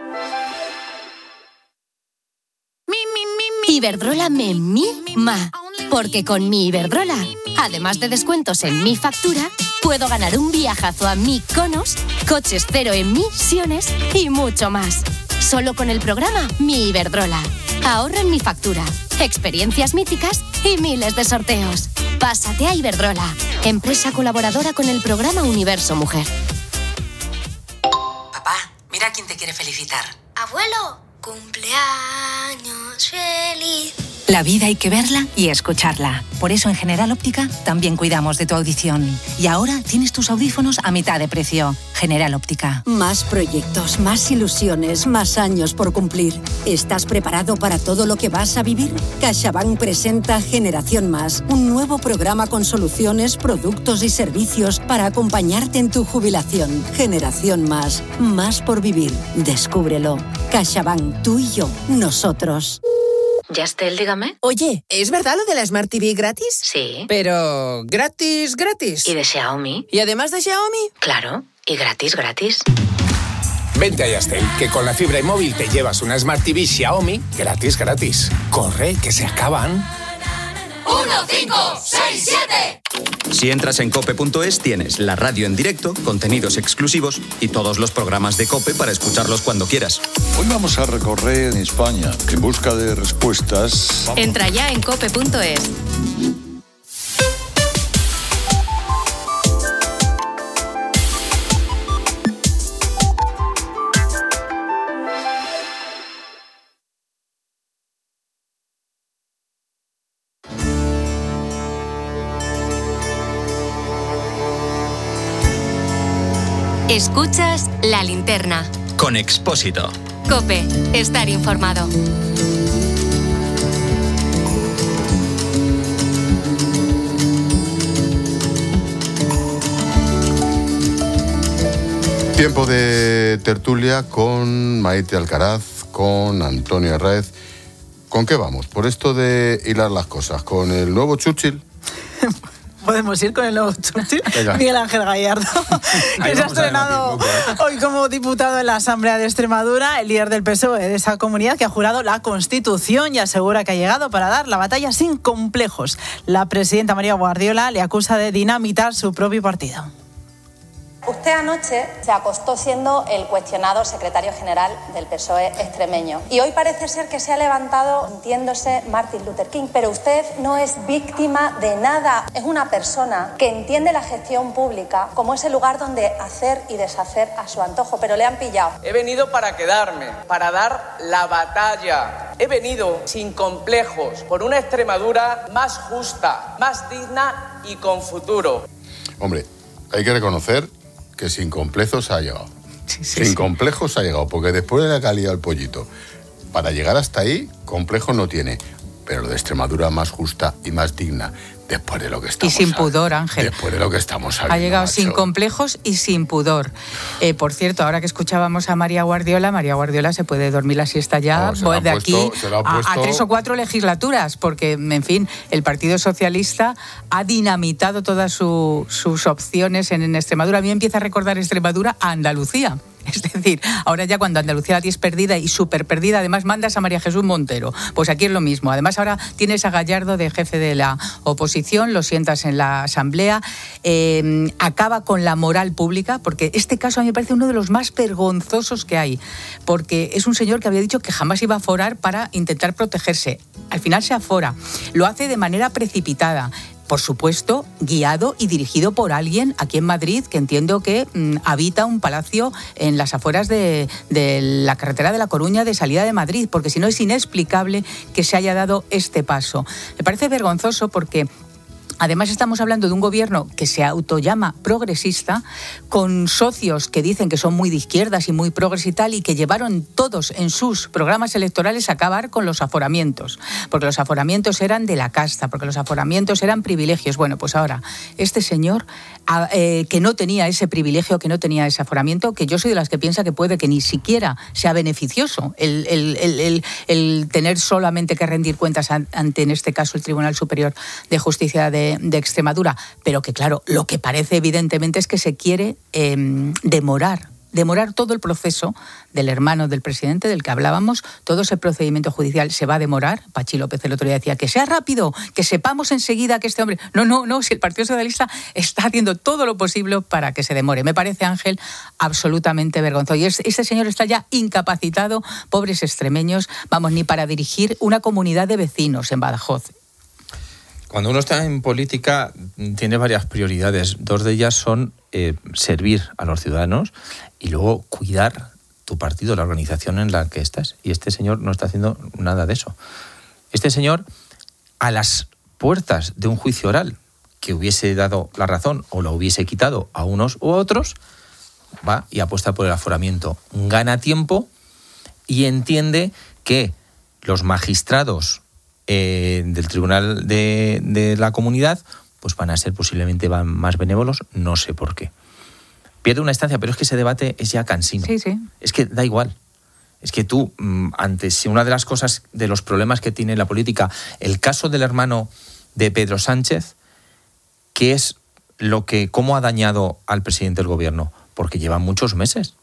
Iberdrola me mima, porque con mi Iberdrola, además de descuentos en mi factura, puedo ganar un viajazo a Mykonos, coches cero emisiones y mucho más. Solo con el programa Mi Iberdrola. Ahorra en mi factura, experiencias míticas y miles de sorteos. Pásate a Iberdrola, empresa colaboradora con el programa Universo Mujer. Papá, mira quién te quiere felicitar. Abuelo, cumpleaños feliz. La vida hay que verla y escucharla. Por eso en General Óptica también cuidamos de tu audición. Y ahora tienes tus audífonos a mitad de precio. General Óptica. Más proyectos, más ilusiones, más años por cumplir. ¿Estás preparado para todo lo que vas a vivir? CaixaBank presenta Generación Más, un nuevo programa con soluciones, productos y servicios para acompañarte en tu jubilación. Generación Más, más por vivir. Descúbrelo. CaixaBank, tú y yo, nosotros. Yastel, dígame. Oye, ¿es verdad lo de la Smart T V gratis? Sí. Pero, ¿gratis, gratis? ¿Y de Xiaomi? ¿Y además de Xiaomi? Claro, y gratis, gratis. Vente a Yastel, que con la fibra y móvil te llevas una Smart T V Xiaomi gratis, gratis. Corre, que se acaban. uno, cinco, seis, siete. Si entras en cope punto es, tienes la radio en directo, contenidos exclusivos y todos los programas de COPE para escucharlos cuando quieras. Hoy vamos a recorrer España en busca de respuestas. Entra ya en cope punto es. Escuchas La Linterna. Con Expósito. COPE. Estar informado. Tiempo de tertulia con Maite Alcaraz, con Antonio Arraez. ¿Con qué vamos? Por esto de hilar las cosas. ¿Con el nuevo Churchill? Podemos ir con el nuevo Churchill. Miguel Ángel Gallardo, que se ha estrenado hoy como diputado en la Asamblea de Extremadura, el líder del P S O E de esa comunidad, que ha jurado la Constitución y asegura que ha llegado para dar la batalla sin complejos. La presidenta María Guardiola le acusa de dinamitar su propio partido. Usted anoche se acostó siendo el cuestionado secretario general del P S O E extremeño y hoy parece ser que se ha levantado sintiéndose Martin Luther King, pero usted no es víctima de nada, es una persona que entiende la gestión pública como ese lugar donde hacer y deshacer a su antojo, pero le han pillado. He venido para quedarme, para dar la batalla. He venido sin complejos por una Extremadura más justa, más digna y con futuro. Hombre, hay que reconocer que sin complejos ha llegado. Sí, sí, sin sí. complejos ha llegado, porque después de la calidad del pollito, para llegar hasta ahí, complejo no tiene. Pero lo de Extremadura más justa y más digna, después de lo que estamos... Y sin pudor, Ángel. Después de lo que estamos sabiendo, Ha llegado macho. sin complejos y sin pudor. Eh, por cierto, ahora que escuchábamos a María Guardiola, María Guardiola se puede dormir la siesta ya no, de puesto, aquí a, a tres o cuatro legislaturas, porque, en fin, el Partido Socialista ha dinamitado todas su, sus opciones en, en Extremadura. A mí me empieza a recordar Extremadura a Andalucía. Es decir, ahora ya cuando Andalucía la tienes perdida y súper perdida, además mandas a María Jesús Montero. Pues aquí es lo mismo. Además ahora tienes a Gallardo de jefe de la oposición, lo sientas en la Asamblea, eh, acaba con la moral pública, porque este caso a mí me parece uno de los más vergonzosos que hay, porque es un señor que había dicho que jamás iba a aforar para intentar protegerse. Al final se afora. Lo hace de manera precipitada. Por supuesto, guiado y dirigido por alguien aquí en Madrid que entiendo que mmm, habita un palacio en las afueras de, de la carretera de La Coruña de salida de Madrid, porque si no es inexplicable que se haya dado este paso. Me parece vergonzoso porque... Además, estamos hablando de un gobierno que se autollama progresista, con socios que dicen que son muy de izquierdas y muy progres y tal, y que llevaron todos en sus programas electorales a acabar con los aforamientos, porque los aforamientos eran de la casta, porque los aforamientos eran privilegios. Bueno, pues ahora, este señor eh, que no tenía ese privilegio, que no tenía ese aforamiento, que yo soy de las que piensa que puede que ni siquiera sea beneficioso el, el, el, el, el tener solamente que rendir cuentas ante, en este caso, el Tribunal Superior de Justicia de de Extremadura, pero que claro, lo que parece evidentemente es que se quiere eh, demorar, demorar todo el proceso del hermano del presidente del que hablábamos, todo ese procedimiento judicial se va a demorar. Pachi López el otro día decía que sea rápido, que sepamos enseguida que este hombre... No, no, no, si el Partido Socialista está haciendo todo lo posible para que se demore. Me parece, Ángel, absolutamente vergonzoso. Y este señor está ya incapacitado, pobres extremeños, vamos, ni para dirigir una comunidad de vecinos en Badajoz. Cuando uno está en política tiene varias prioridades. Dos de ellas son eh, servir a los ciudadanos y luego cuidar tu partido, la organización en la que estás. Y este señor no está haciendo nada de eso. Este señor, a las puertas de un juicio oral que hubiese dado la razón o lo hubiese quitado a unos u otros, va y apuesta por el aforamiento. Gana tiempo y entiende que los magistrados Eh, del Tribunal de, de la Comunidad, pues van a ser posiblemente van más benévolos, no sé por qué. Pierde una instancia, pero es que ese debate es ya cansino. Sí, sí. Es que da igual. Es que tú, antes, una de las cosas, de los problemas que tiene la política, el caso del hermano de Pedro Sánchez, ¿qué es lo que, cómo ha dañado al presidente del gobierno? Porque lleva muchos meses.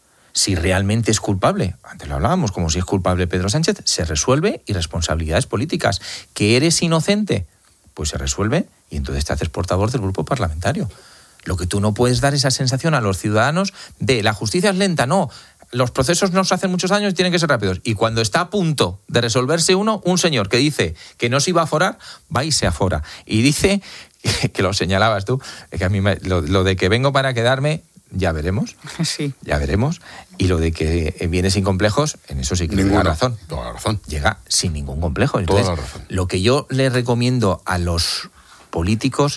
Si realmente es culpable, antes lo hablábamos, como si es culpable Pedro Sánchez, se resuelve y responsabilidades políticas. ¿Que eres inocente? Pues se resuelve y entonces te haces portavoz del grupo parlamentario. Lo que tú no puedes dar esa sensación a los ciudadanos de la justicia es lenta, no, los procesos nos hacen muchos años y tienen que ser rápidos. Y cuando está a punto de resolverse uno, un señor que dice que no se iba a aforar, va y se afora. Y dice, que lo señalabas tú, que a mí me, lo, lo de que vengo para quedarme... Ya veremos, sí. ya veremos. Y lo de que viene sin complejos, en eso sí que tiene razón. Toda la razón. Llega sin ningún complejo. Entonces, toda la razón. Lo que yo le recomiendo a los políticos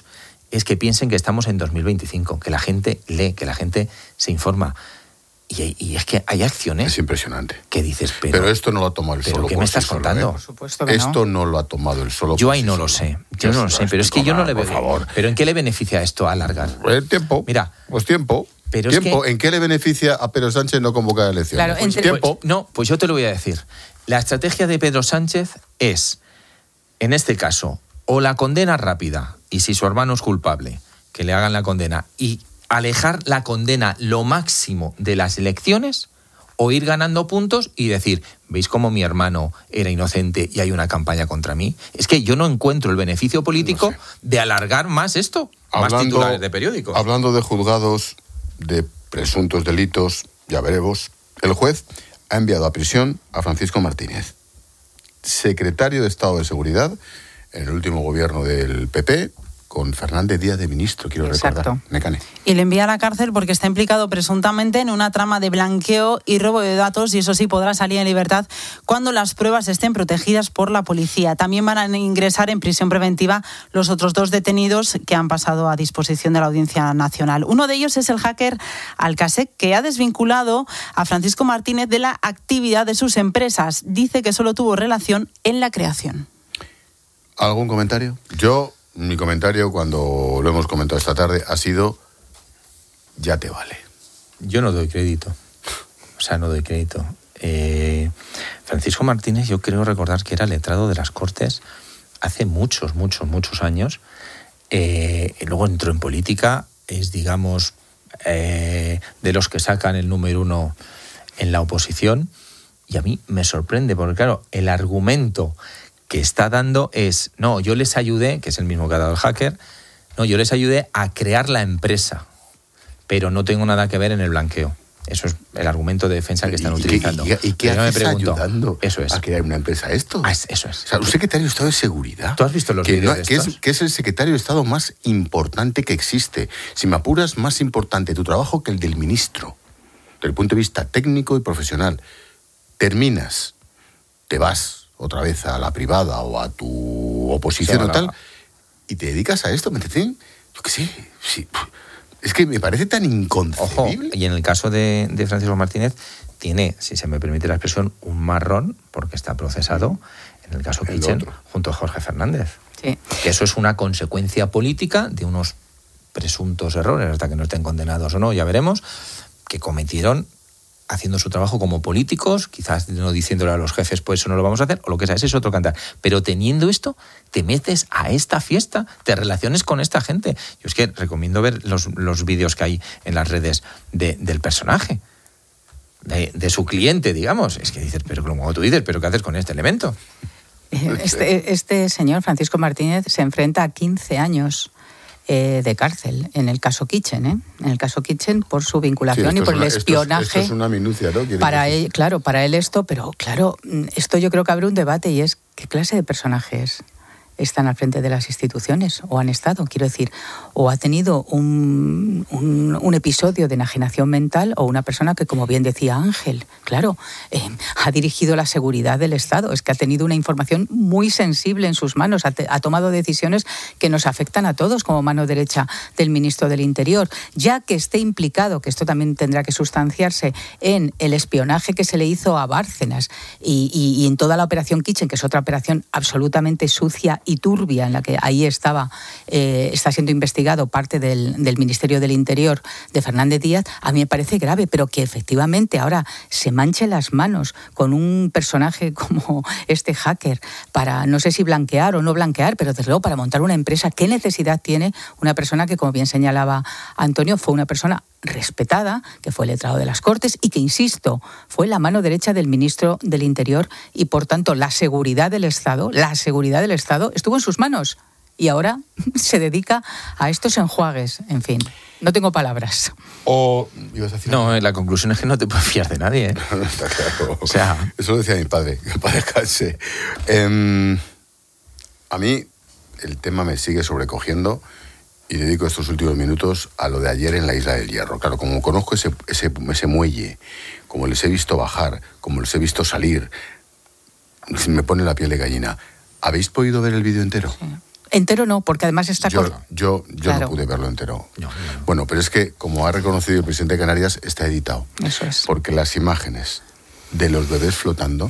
es que piensen que estamos en dos mil veinticinco, que la gente lee, que la gente se informa. Y, y es que hay acciones... Es impresionante. Que dices, pero... Pero esto no lo ha tomado el ¿pero solo. ¿qué me estás solo, contando? ¿eh? Por supuesto que esto no. no lo ha tomado el solo. Yo ahí no lo sé. Yo no lo sé, pero es que yo no le veo... Por favor. ¿Pero en qué le beneficia esto a alargar? El tiempo. Mira. Pues tiempo. Pero tiempo. Es que... ¿En qué le beneficia a Pedro Sánchez no convocar elecciones? Claro, pues entre... tiempo. Pues, no, pues yo te lo voy a decir. La estrategia de Pedro Sánchez es, en este caso, o la condena rápida, y si su hermano es culpable, que le hagan la condena, y alejar la condena lo máximo de las elecciones, o ir ganando puntos y decir, ¿veis cómo mi hermano era inocente y hay una campaña contra mí? Es que yo no encuentro el beneficio político no sé. de alargar más esto, hablando, más titulares de periódicos. Hablando de juzgados, de presuntos delitos, ya veremos, el juez ha enviado a prisión a Francisco Martínez, secretario de Estado de Seguridad en el último gobierno del P P, con Fernández Díaz de ministro, quiero Exacto. recordar. Necane. Y le envía a la cárcel porque está implicado presuntamente en una trama de blanqueo y robo de datos, y eso sí podrá salir en libertad cuando las pruebas estén protegidas por la policía. También van a ingresar en prisión preventiva los otros dos detenidos que han pasado a disposición de la Audiencia Nacional. Uno de ellos es el hacker Alcasec, que ha desvinculado a Francisco Martínez de la actividad de sus empresas. Dice que solo tuvo relación en la creación. ¿Algún comentario? Yo... Mi comentario, cuando lo hemos comentado esta tarde, ha sido, ya te vale. Yo no doy crédito. O sea, no doy crédito. Eh, Francisco Martínez, yo creo recordar que era letrado de las Cortes hace muchos, muchos, muchos años. Eh, luego entró en política, es, digamos, eh, de los que sacan el número uno en la oposición. Y a mí me sorprende, porque claro, el argumento que está dando es, no, yo les ayudé, que es el mismo que ha dado el hacker, no, yo les ayudé a crear la empresa, pero no tengo nada que ver en el blanqueo. Eso es el argumento de defensa que están ¿Y, utilizando. ¿Y, y, y qué yo haces me pregunto, ayudando eso es. a crear una empresa esto? Ah, eso es. O sea, un secretario de Estado de Seguridad. ¿Tú has visto los que vídeos no, de que estos? es, que es el secretario de Estado más importante que existe. Si me apuras, más importante tu trabajo que el del ministro, desde el punto de vista técnico y profesional. Terminas, te vas otra vez a la privada o a tu oposición sí, o tal, y te dedicas a esto, ¿me entiendes? Yo qué sé, sí. Es que me parece tan inconcebible. Ojo, y en el caso de, de Francisco Martínez, tiene, si se me permite la expresión, un marrón, porque está procesado, en el caso Kitchen, junto a Jorge Fernández. Sí. Que eso es una consecuencia política de unos presuntos errores, hasta que no estén condenados o no, ya veremos, que cometieron haciendo su trabajo como políticos, quizás no diciéndole a los jefes, pues eso no lo vamos a hacer, o lo que sea, ese es otro cantar. Pero teniendo esto, te metes a esta fiesta, te relaciones con esta gente. Yo es que recomiendo ver los, los vídeos que hay en las redes de, del personaje, de, de su cliente, digamos. Es que dices, pero como tú dices, ¿pero qué haces con este elemento? Este, este señor, Francisco Martínez, se enfrenta a quince años Eh, de cárcel, en el caso Kitchen, ¿eh? En el caso Kitchen por su vinculación sí, y por una, el espionaje. Esto es, esto es una minucia, ¿no? Para él, claro, para él esto, pero claro, esto yo creo que abre un debate y es ¿qué clase de personajes están al frente de las instituciones o han estado? Quiero decir, o ha tenido un, un, un episodio de enajenación mental o una persona que, como bien decía Ángel, claro, eh, ha dirigido la seguridad del Estado. Es que ha tenido una información muy sensible en sus manos, ha, te, ha tomado decisiones que nos afectan a todos como mano derecha del ministro del Interior. Ya que esté implicado, que esto también tendrá que sustanciarse en el espionaje que se le hizo a Bárcenas y, y, y en toda la operación Kitchen, que es otra operación absolutamente sucia y turbia, en la que ahí estaba, eh, está siendo investigado parte del, del Ministerio del Interior de Fernández Díaz, a mí me parece grave, pero que efectivamente ahora se manche las manos con un personaje como este hacker para, no sé si blanquear o no blanquear, pero desde luego para montar una empresa, ¿qué necesidad tiene una persona que, como bien señalaba Antonio, fue una persona respetada, que fue letrado de las Cortes y que, insisto, fue la mano derecha del ministro del Interior y, por tanto, la seguridad del Estado, la seguridad del Estado estuvo en sus manos y ahora se dedica a estos enjuagues. En fin, no tengo palabras. O, ¿ibas a decir? No, la conclusión es que no te puedes fiar de nadie, ¿eh? No, está claro. O sea, eso lo decía mi padre, que para descansar. Eh, a mí el tema me sigue sobrecogiendo. Y dedico estos últimos minutos a lo de ayer en la Isla del Hierro. Claro, como conozco ese, ese, ese muelle, como les he visto bajar, como les he visto salir, me pone la piel de gallina. ¿Habéis podido ver el vídeo entero? Sí. Entero no, porque además está... Yo, cor... yo, yo claro. no pude verlo entero. No, no. Bueno, pero es que, como ha reconocido el presidente de Canarias, está editado. Eso es. Porque las imágenes de los bebés flotando,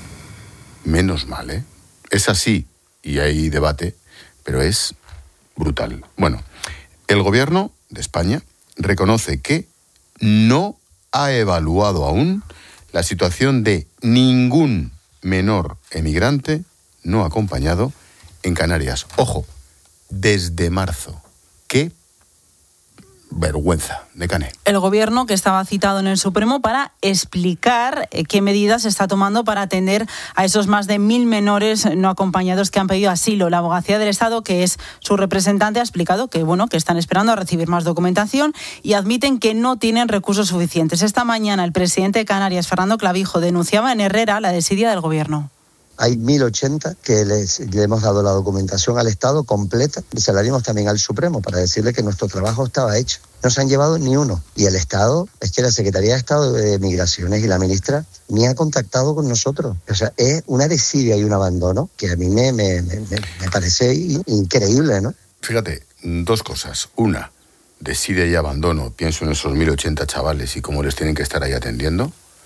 menos mal, ¿eh? Es así, y hay debate, pero es brutal. Bueno, el gobierno de España reconoce que no ha evaluado aún la situación de ningún menor emigrante no acompañado en Canarias. Ojo, desde marzo. ¡Qué vergüenza de Cané! El gobierno, que estaba citado en el Supremo para explicar qué medidas se está tomando para atender a esos más de mil menores no acompañados que han pedido asilo. La Abogacía del Estado, que es su representante, ha explicado que, bueno, que están esperando a recibir más documentación y admiten que no tienen recursos suficientes. Esta mañana el presidente de Canarias, Fernando Clavijo, denunciaba en Herrera la desidia del gobierno. Hay mil ochenta que les, le hemos dado la documentación al Estado completa y se la dimos también al Supremo para decirle que nuestro trabajo estaba hecho. No se han llevado ni uno. Y el Estado, es que la Secretaría de Estado de Migraciones y la ministra ni ha contactado con nosotros. O sea, es una desidia y un abandono que a mí me, me, me, me parece increíble, ¿no? Fíjate, dos cosas. Una, desidia y abandono. Pienso en esos mil ochenta chavales y cómo les tienen que estar ahí atendiendo.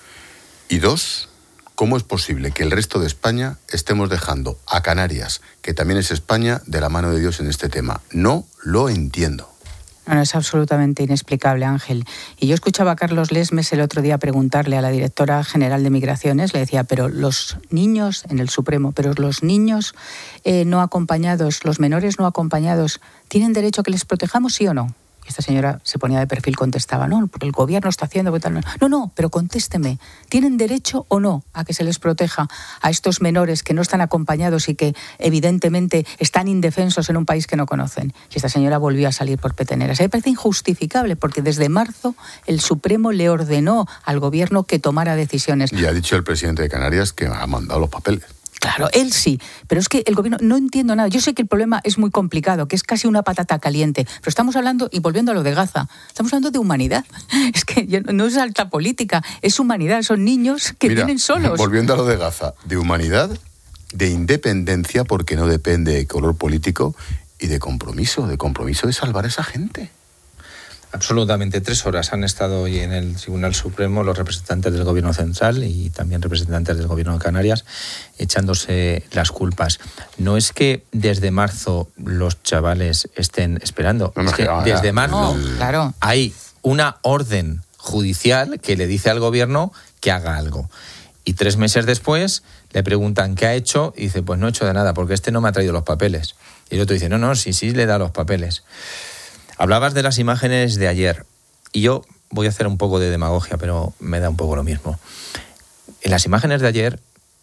Y dos, ¿cómo es posible que el resto de España estemos dejando a Canarias, que también es España, de la mano de Dios en este tema? No lo entiendo. Bueno, es absolutamente inexplicable, Ángel. Y yo escuchaba a Carlos Lesmes el otro día preguntarle a la directora general de Migraciones, le decía, pero los niños, en el Supremo, pero los niños eh, no acompañados, los menores no acompañados, ¿tienen derecho a que les protejamos, sí o no? Y esta señora se ponía de perfil, contestaba, no, porque el gobierno está haciendo... No, no, pero contésteme, ¿tienen derecho o no a que se les proteja a estos menores que no están acompañados y que evidentemente están indefensos en un país que no conocen? Y esta señora volvió a salir por peteneras. A mí me parece injustificable porque desde marzo el Supremo le ordenó al gobierno que tomara decisiones. Y ha dicho el presidente de Canarias que ha mandado los papeles. Claro, él sí, pero es que el gobierno, no entiendo nada. Yo sé que el problema es muy complicado, que es casi una patata caliente, pero estamos hablando, y volviendo a lo de Gaza, estamos hablando de humanidad. Es que no es alta política, es humanidad, son niños que Mira, vienen solos. Volviendo a lo de Gaza, de humanidad, de independencia, porque no depende de color político, y de compromiso, de compromiso de salvar a esa gente. Absolutamente. Tres horas han estado hoy en el Tribunal Supremo los representantes del Gobierno Central y también representantes del Gobierno de Canarias echándose las culpas. No es que desde marzo los chavales estén esperando, no, no, es que no, desde marzo no, claro. hay una orden judicial que le dice al Gobierno que haga algo. Y tres meses después le preguntan qué ha hecho y dice, pues no he hecho de nada porque este no me ha traído los papeles. Y el otro dice, no, no, sí, sí le da los papeles. Hablabas de las imágenes de ayer y yo voy a hacer un poco de demagogia, pero me da un poco lo mismo. En las imágenes de ayer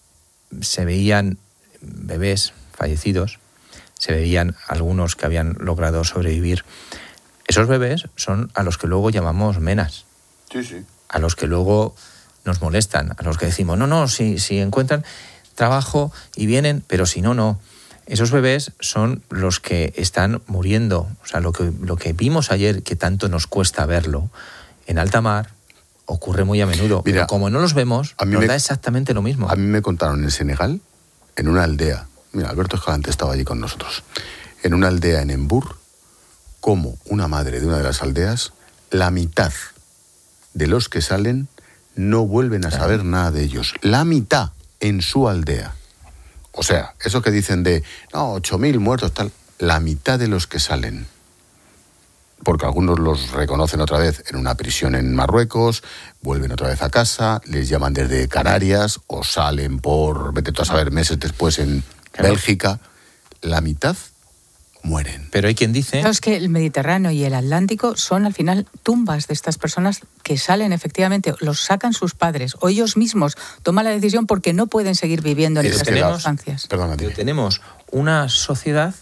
se veían bebés fallecidos, se veían algunos que habían logrado sobrevivir. Esos bebés son a los que luego llamamos menas, sí, sí. a los que luego nos molestan, a los que decimos, no, no, si, si encuentran trabajo y vienen, pero si no, no. Esos bebés son los que están muriendo. O sea, lo que, lo que vimos ayer, que tanto nos cuesta verlo, en alta mar, ocurre muy a menudo. Mira, pero como no los vemos, nos me, da exactamente lo mismo. A mí me contaron en Senegal, en una aldea, mira, Alberto Escalante estaba allí con nosotros, en una aldea en Embur, como una madre de una de las aldeas, la mitad de los que salen no vuelven a claro. saber nada de ellos. La mitad en su aldea. O sea, eso que dicen de, no, ocho mil muertos, tal, la mitad de los que salen, porque algunos los reconocen otra vez en una prisión en Marruecos, vuelven otra vez a casa, les llaman desde Canarias, o salen por, vete tú a saber, meses después en claro. Bélgica, la mitad mueren. Pero hay quien dice... Claro, es que el Mediterráneo y el Atlántico son al final tumbas de estas personas que salen efectivamente, los sacan sus padres o ellos mismos toman la decisión porque no pueden seguir viviendo en estas circunstancias. Tenemos una sociedad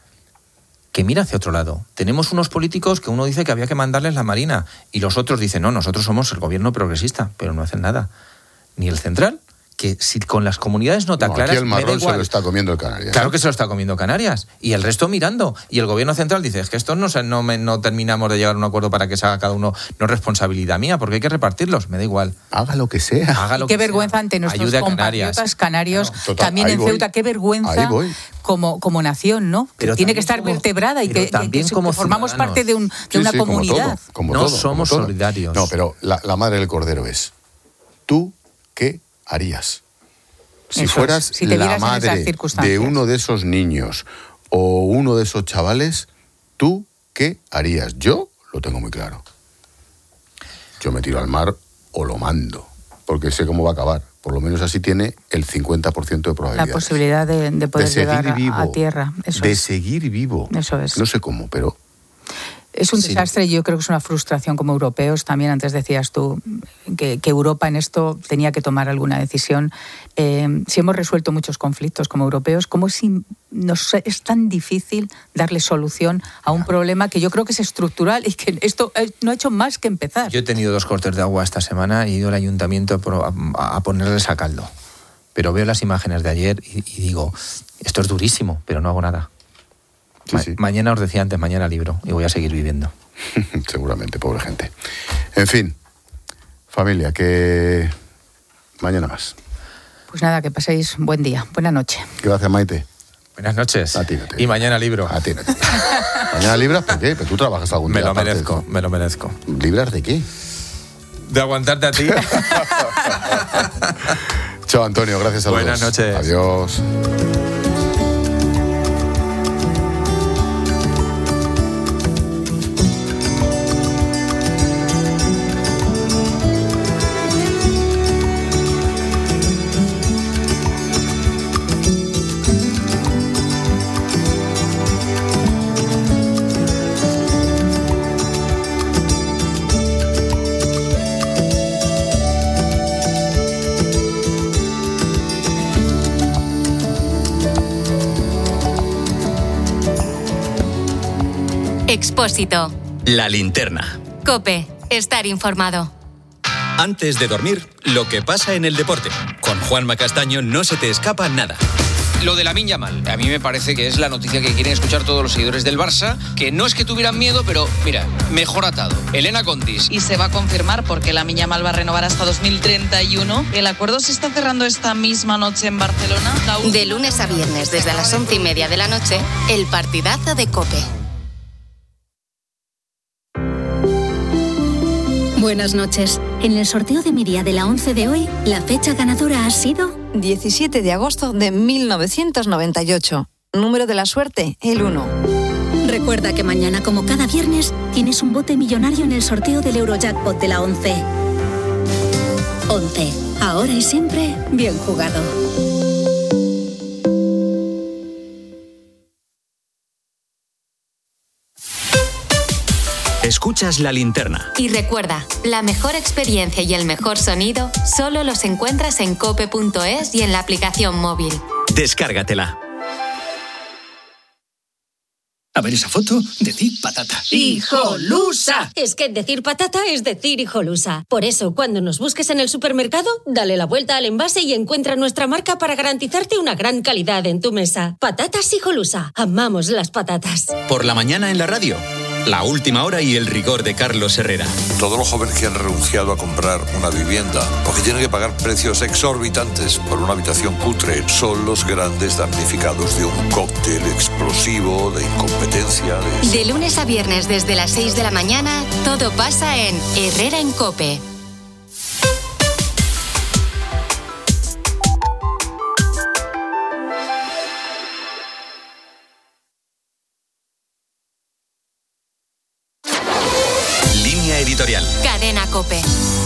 que mira hacia otro lado. Tenemos unos políticos que uno dice que había que mandarles la Marina y los otros dicen, no, nosotros somos el gobierno progresista, pero no hacen nada. Ni el central, que si con las comunidades no tan no, claras... Aquí el marrón se lo está comiendo el Canarias. Claro que se lo está comiendo Canarias. Y el resto mirando. Y el gobierno central dice, es que estos no, no, me, no terminamos de llegar a un acuerdo para que se haga cada uno, no es responsabilidad mía, porque hay que repartirlos. Me da igual. Haga lo que sea. Haga lo qué que vergüenza sea. ante nuestros Ayude a compatriotas canarios, Claro, total, también en voy. Ceuta. Qué vergüenza como, como nación, ¿no? Pero que tiene que estar como, vertebrada y que, también que, como que formamos ciudadanos. parte de, un, de Sí, una sí, comunidad. Como todo, como no todo, somos como todo. solidarios. No, pero la, la madre del cordero es, ¿tú qué harías? Si Eso fueras es, si te la vieras en esas madre circunstancias. de uno de esos niños o uno de esos chavales, ¿tú qué harías? Yo lo tengo muy claro. Yo me tiro al mar o lo mando, porque sé cómo va a acabar. Por lo menos así tiene el cincuenta por ciento de La probabilidad. posibilidad de, de poder de seguir llegar a, vivo, a tierra. Eso de es. seguir vivo. Eso es. No sé cómo, pero... Es un Sí. desastre y yo creo que es una frustración como europeos. También antes decías tú que, que Europa en esto tenía que tomar alguna decisión. Eh, si hemos resuelto muchos conflictos como europeos, ¿cómo es, nos es tan difícil darle solución a un problema que yo creo que es estructural y que esto no ha hecho más que empezar? Yo he tenido dos cortes de agua esta semana y he ido al ayuntamiento a, a ponerles a caldo. Pero veo las imágenes de ayer y, y digo, esto es durísimo, pero no hago nada. Sí, Ma- sí. Mañana os decía antes, mañana libro y voy a seguir viviendo. Seguramente, pobre gente. En fin, familia, que mañana más. Pues nada, que paséis buen día, buena noche. Gracias, Maite. Buenas noches. A ti no te Y mañana libro. A ti no te ¿Mañana libras? ¿Por qué? ¿Pero tú trabajas algún Me día? lo aparte de merezco, esto? me lo merezco. ¿Libras de qué? De aguantarte a ti. Chao, Antonio, gracias a los Buenas dos. noches. Adiós. Expósito. La linterna. COPE. Estar informado. Antes de dormir, lo que pasa en el deporte. Con Juanma Castaño no se te escapa nada. Lo de Lamine Yamal, a mí me parece que es la noticia que quieren escuchar todos los seguidores del Barça, que no es que tuvieran miedo, pero mira, mejor atado. Elena Condis. Y se va a confirmar porque Lamine Yamal va a renovar hasta dos mil treinta y uno. El acuerdo se está cerrando esta misma noche en Barcelona. La De lunes a viernes, desde las once y media de la noche, el partidazo de COPE. Buenas noches. En el sorteo de Miria de la once de hoy, la fecha ganadora ha sido diecisiete de agosto de mil novecientos noventa y ocho. Número de la suerte, el uno. Recuerda que mañana, como cada viernes, tienes un bote millonario en el sorteo del Eurojackpot de la once. once. Ahora y siempre, bien jugado. Escuchas La Linterna. Y recuerda, la mejor experiencia y el mejor sonido solo los encuentras en cope punto es y en la aplicación móvil. Descárgatela. A ver esa foto, decir patata. ¡Hijolusa! Es que decir patata es decir hijolusa. Por eso, cuando nos busques en el supermercado, dale la vuelta al envase y encuentra nuestra marca para garantizarte una gran calidad en tu mesa. Patatas hijolusa. Amamos las patatas. Por la mañana en la radio. La última hora y el rigor de Carlos Herrera. Todos los jóvenes que han renunciado a comprar una vivienda porque tienen que pagar precios exorbitantes por una habitación cutre son los grandes damnificados de un cóctel explosivo de incompetencia. De... De lunes a viernes desde las seis de la mañana, todo pasa en Herrera en COPE. Editorial. Cadena COPE.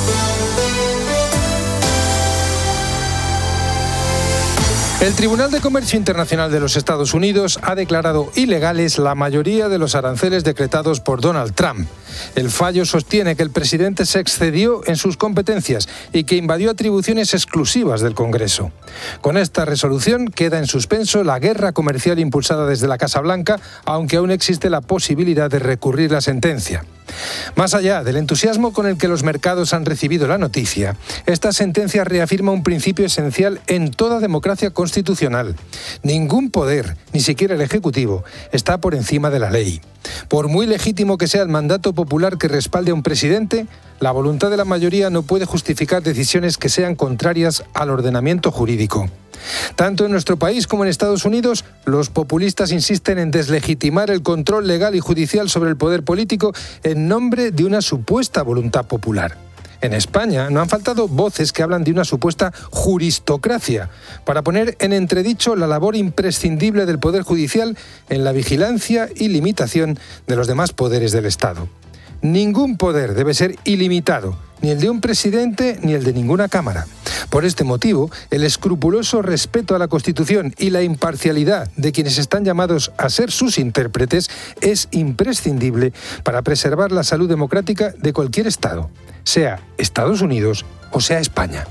El Tribunal de Comercio Internacional de los Estados Unidos ha declarado ilegales la mayoría de los aranceles decretados por Donald Trump. El fallo sostiene que el presidente se excedió en sus competencias y que invadió atribuciones exclusivas del Congreso. Con esta resolución queda en suspenso la guerra comercial impulsada desde la Casa Blanca, aunque aún existe la posibilidad de recurrir la sentencia. Más allá del entusiasmo con el que los mercados han recibido la noticia, esta sentencia reafirma un principio esencial en toda democracia constitucional. Ningún poder, ni siquiera el Ejecutivo, está por encima de la ley. Por muy legítimo que sea el mandato popular que respalde a un presidente, la voluntad de la mayoría no puede justificar decisiones que sean contrarias al ordenamiento jurídico. Tanto en nuestro país como en Estados Unidos, los populistas insisten en deslegitimar el control legal y judicial sobre el poder político en nombre de una supuesta voluntad popular. En España no han faltado voces que hablan de una supuesta juristocracia para poner en entredicho la labor imprescindible del Poder Judicial en la vigilancia y limitación de los demás poderes del Estado. Ningún poder debe ser ilimitado, ni el de un presidente ni el de ninguna Cámara. Por este motivo, el escrupuloso respeto a la Constitución y la imparcialidad de quienes están llamados a ser sus intérpretes es imprescindible para preservar la salud democrática de cualquier Estado, sea Estados Unidos o sea España.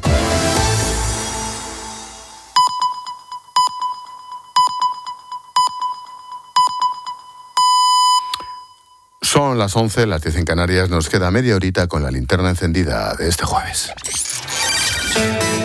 Son las once, las diez en Canarias. Nos queda media horita con la linterna encendida de este jueves.